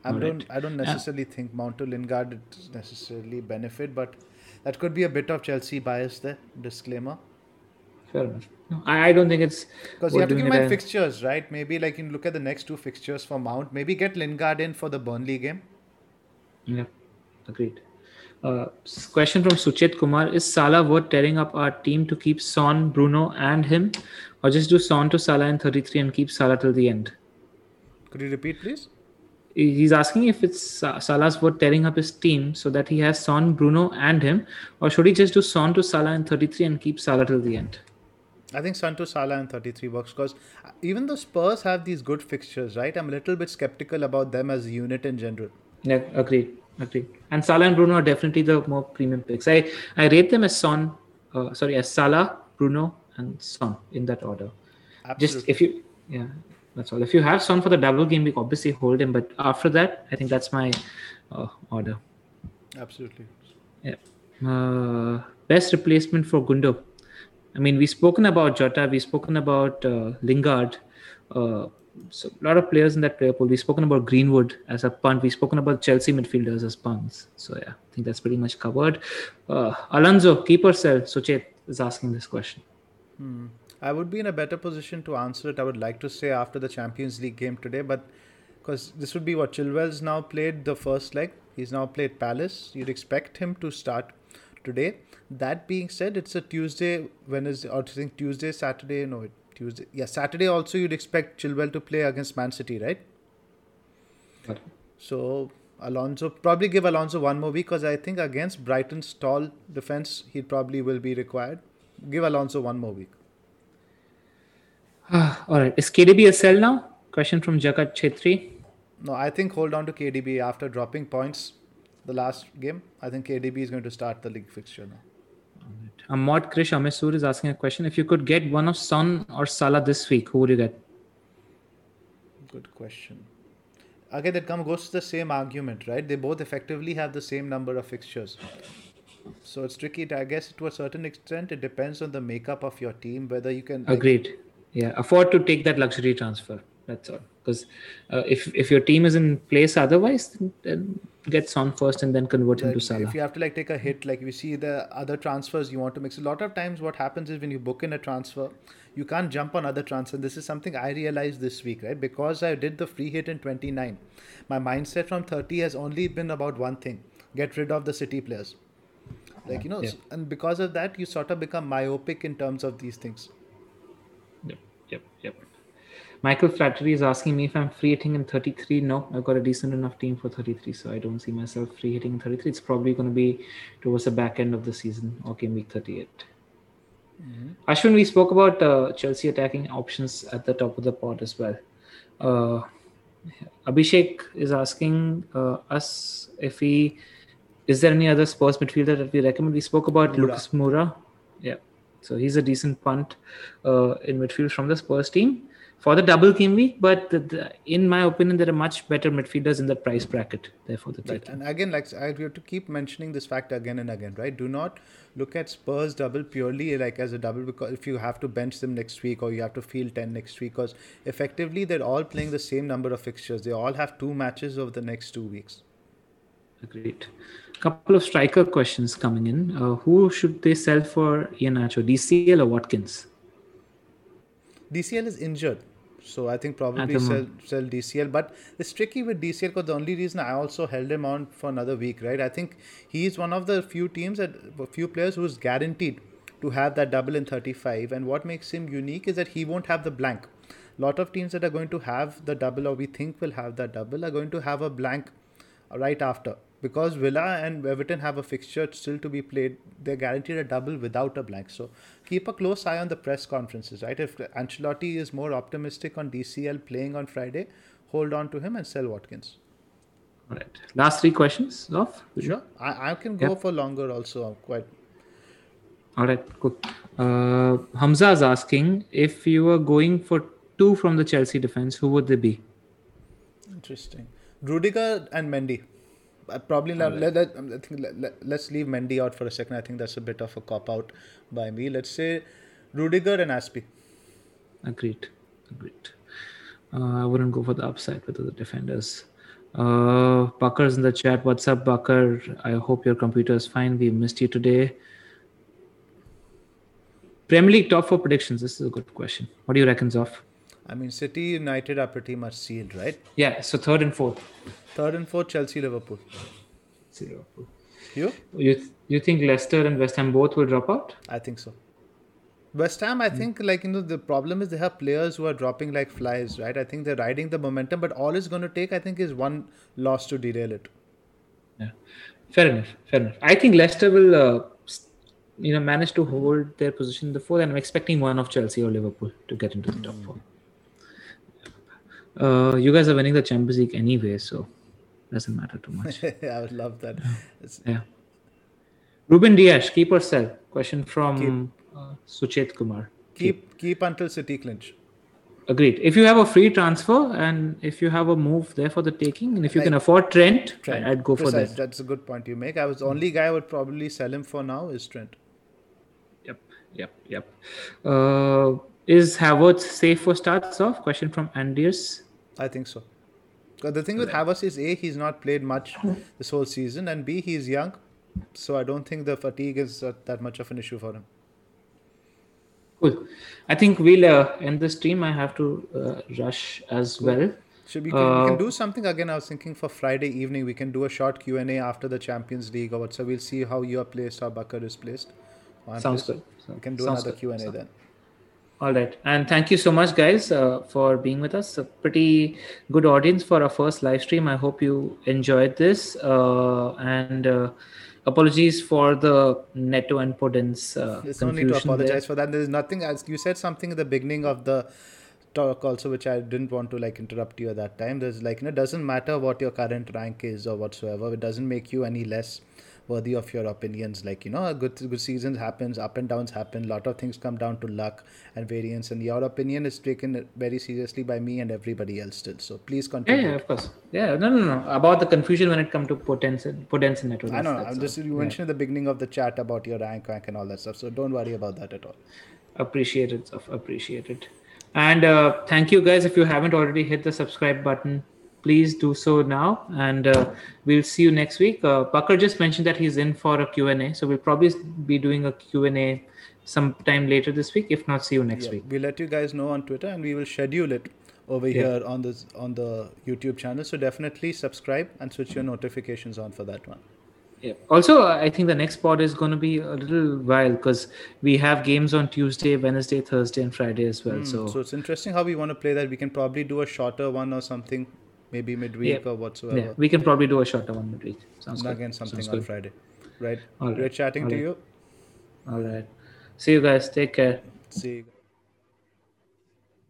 I All don't right. I don't Uh, necessarily think Mount to Lingard is necessarily benefit, but that could be a bit of Chelsea bias there. Disclaimer. fair enough. No, I, I don't think it's Because you worth have to keep doing in it. mind As, fixtures, right? Maybe like you look at the next two fixtures for Mount. Maybe get Lingard in for the Burnley game. yeah, agreed. Uh, s- question from Suchit Kumar: Is Salah worth tearing up our team to keep Son, Bruno, and him, or just do Son to Salah in thirty-three and keep Salah till the end? Could you repeat, please? He's asking if it's Sa- Salah's worth tearing up his team so that he has Son, Bruno, and him, or should he just do Son to Salah in thirty-three and keep Salah till the end? I think Santo Salah and thirty-three works because even though Spurs have these good fixtures, right? I'm a little bit skeptical about them as a unit in general. Yeah, agreed, agreed. And Salah and Bruno are definitely the more premium picks. I, I rate them as Son, uh, sorry, as Salah, Bruno, and Son in that order. Just Absolutely. if you, yeah, that's all. If you have Son for the double game week, obviously hold him. But after that, I think that's my uh, order. Absolutely. Yeah. Uh, best replacement for Gundo. I mean, we've spoken about Jota, we've spoken about uh, Lingard, uh, so a lot of players in that player pool. We've spoken about Greenwood as a punt. We've spoken about Chelsea midfielders as punts. So yeah, I think that's pretty much covered. Uh, Alonso, keeper sell. Suchet is asking this question. Hmm. I would be in a better position to answer it. I would like to say after the Champions League game today, but because this would be what Chilwell's now played the first leg. He's now played Palace. You'd expect him to start today. That being said, it's a Tuesday, Wednesday, or I think Tuesday, Saturday. No, it Tuesday. Yeah, Saturday also you'd expect Chilwell to play against Man City, right? Got it. So Alonso probably give Alonso one more week because I think against Brighton's tall defense he probably will be required. Give Alonso one more week. All right. Is K D B a sell now? Question from Jagat Chetri. No, I think hold on to K D B after dropping points the last game. I think K D B is going to start the league fixture now. Ahmad Krish Amesur is asking a question. If you could get one of Son or Salah this week, who would you get? Good question. Again, that come goes to the same argument, right? They both effectively have the same number of fixtures. So it's tricky. To, I guess to a certain extent, it depends on the makeup of your team, whether you can. Like, Agreed. Yeah, afford to take that luxury transfer. That's all. Because uh, if if your team is in place otherwise, then, then get Son first and then convert him to like, Salah. if you have to like take a hit, like we see the other transfers you want to mix. A lot of times, what happens is when you book in a transfer, you can't jump on other transfer. This is something I realized this week, right? Because I did the free hit in twenty-nine. My mindset from thirty has only been about one thing: get rid of the City players. Like you know, Yeah. and because of that, you sort of become myopic in terms of these things. Yep, yep, yep. Michael Flattery is asking me if I'm free hitting in thirty-three. No, I've got a decent enough team for thirty-three, so I don't see myself free hitting in thirty-three. It's probably going to be towards the back end of the season or game week thirty-eight. Mm-hmm. Ashwin, we spoke about uh, Chelsea attacking options at the top of the pod as well. Uh, Abhishek is asking uh, us if he is there any other Spurs midfielder that we recommend. We spoke about Moura. Lucas Moura. Yeah, so he's a decent punt uh, in midfield from the Spurs team for the double game week. But the, the, in my opinion, there are much better midfielders in the price bracket. Therefore, the Right, and again, like I have to keep mentioning this fact again and again, right? Do not look at Spurs double purely like as a double because if you have to bench them next week or you have to field ten next week, because effectively they're all playing the same number of fixtures. They all have two matches over the next two weeks. Agreed. Couple of striker questions coming in. Uh, who should they sell for Iheanacho, D C L or Watkins? D C L is injured. So I think probably sell, sell D C L. But it's tricky with D C L because the only reason I also held him on for another week, right? I think he's one of the few teams, that few players who's guaranteed to have that double in thirty-five. And what makes him unique is that he won't have the blank. A lot of teams that are going to have the double or we think will have that double are going to have a blank right after. Because Villa and Everton have a fixture still to be played, they're guaranteed a double without a blank. So keep a close eye on the press conferences, right? If Ancelotti is more optimistic on D C L playing on Friday, hold on to him and sell Watkins. All right. Last three questions off. Sure. I, I can go yep. for longer also. I'm quite. All right. Cool. Uh, Hamza is asking if you were going for two from the Chelsea defense, who would they be? Interesting. Rudiger and Mendy. Probably not, right. let, let, I think let, let, let's leave Mendy out for a second. I think that's a bit of a cop out by me. Let's say Rudiger and Aspie. Agreed. Agreed. Uh, I wouldn't go for the upside with the defenders. Uh, Bakkar's in the chat. What's up, Bakkar? I hope your computer is fine. We missed you today. Premier League top four predictions. This is a good question. What do you reckon, Zoff? I mean, City, United are pretty much sealed, right? Yeah, so third and fourth. Third and fourth, Chelsea, Liverpool. Liverpool. You? You you think Leicester and West Ham both will drop out? I think so. West Ham, I think, like, you know, the problem is they have players who are dropping like flies, right? I think they're riding the momentum, but all it's going to take, I think, is one loss to derail it. Yeah, fair enough. Fair enough. I think Leicester will, uh, you know, manage to hold their position in the fourth, and I'm expecting one of Chelsea or Liverpool to get into the top four. Uh, you guys are winning the Champions League anyway, so doesn't matter too much. I would love that. Yeah. Ruben Dias, keep or sell? Question from uh, Suchet Kumar. Keep, keep keep until City clinch. Agreed. If you have a free transfer and if you have a move there for the taking, and if you like, can afford Trent, Trent, I'd go precise. for that. That's a good point you make. I was the only guy I would probably sell him for now is Trent. Yep, yep, yep. Uh, is Havertz safe for starts off? Question from Anders. I think so. The thing with yeah. Havertz is A, he's not played much this whole season, and B, he's young. So I don't think the fatigue is uh, that much of an issue for him. Cool. I think we'll uh, end the stream. I have to uh, rush as cool. well. Should we, can, uh, we can do something again. I was thinking for Friday evening, we can do a short Q and A after the Champions League or what. So we'll see how you are placed, how Bakkar is placed. Sounds placed. good. We can do Sounds another good. Q and A Sounds then. All right. And thank you so much, guys, uh, for being with us. A pretty good audience for our first live stream. I hope you enjoyed this. Uh, and uh, apologies for the Neto and Podence uh, There's no need to apologize there. for that. There's nothing, as you said something at the beginning of the talk also, which I didn't want to like interrupt you at that time. There's like, you know, it doesn't matter what your current rank is or whatsoever. It doesn't make you any less worthy of your opinions. Like, you know, a good good seasons happens, up and downs happen, a lot of things come down to luck and variance, and your opinion is taken very seriously by me and everybody else still. So please continue. Yeah, yeah, of course. Yeah, no, no, no. About the confusion when it comes to Podence and Podence and Neto. I know. I'm just you mentioned yeah. at the beginning of the chat about your rank, rank and all that stuff. So don't worry about that at all. Appreciate it, stuff. Appreciate it. And uh, thank you guys. If you haven't already hit the subscribe button, please do so now, and uh, we'll see you next week. Uh, Bakkar just mentioned that he's in for a Q and A, so we'll probably be doing a Q and A sometime later this week. If not, see you next yeah, week. We'll let you guys know on Twitter, and we will schedule it over yeah. here on this on the YouTube channel. So definitely subscribe and switch your notifications on for that one. Yeah. Also, I think the next pod is going to be a little while because we have games on Tuesday, Wednesday, Thursday, and Friday as well. Mm, so, so it's interesting how we want to play that. We can probably do a shorter one or something. Maybe midweek yeah. or whatsoever. Yeah, we can probably do a shorter one midweek. Sounds and good. Again, something Sounds on good. Friday. Right. All Great right. chatting All to right. you. All right. See you guys. Take care. See you.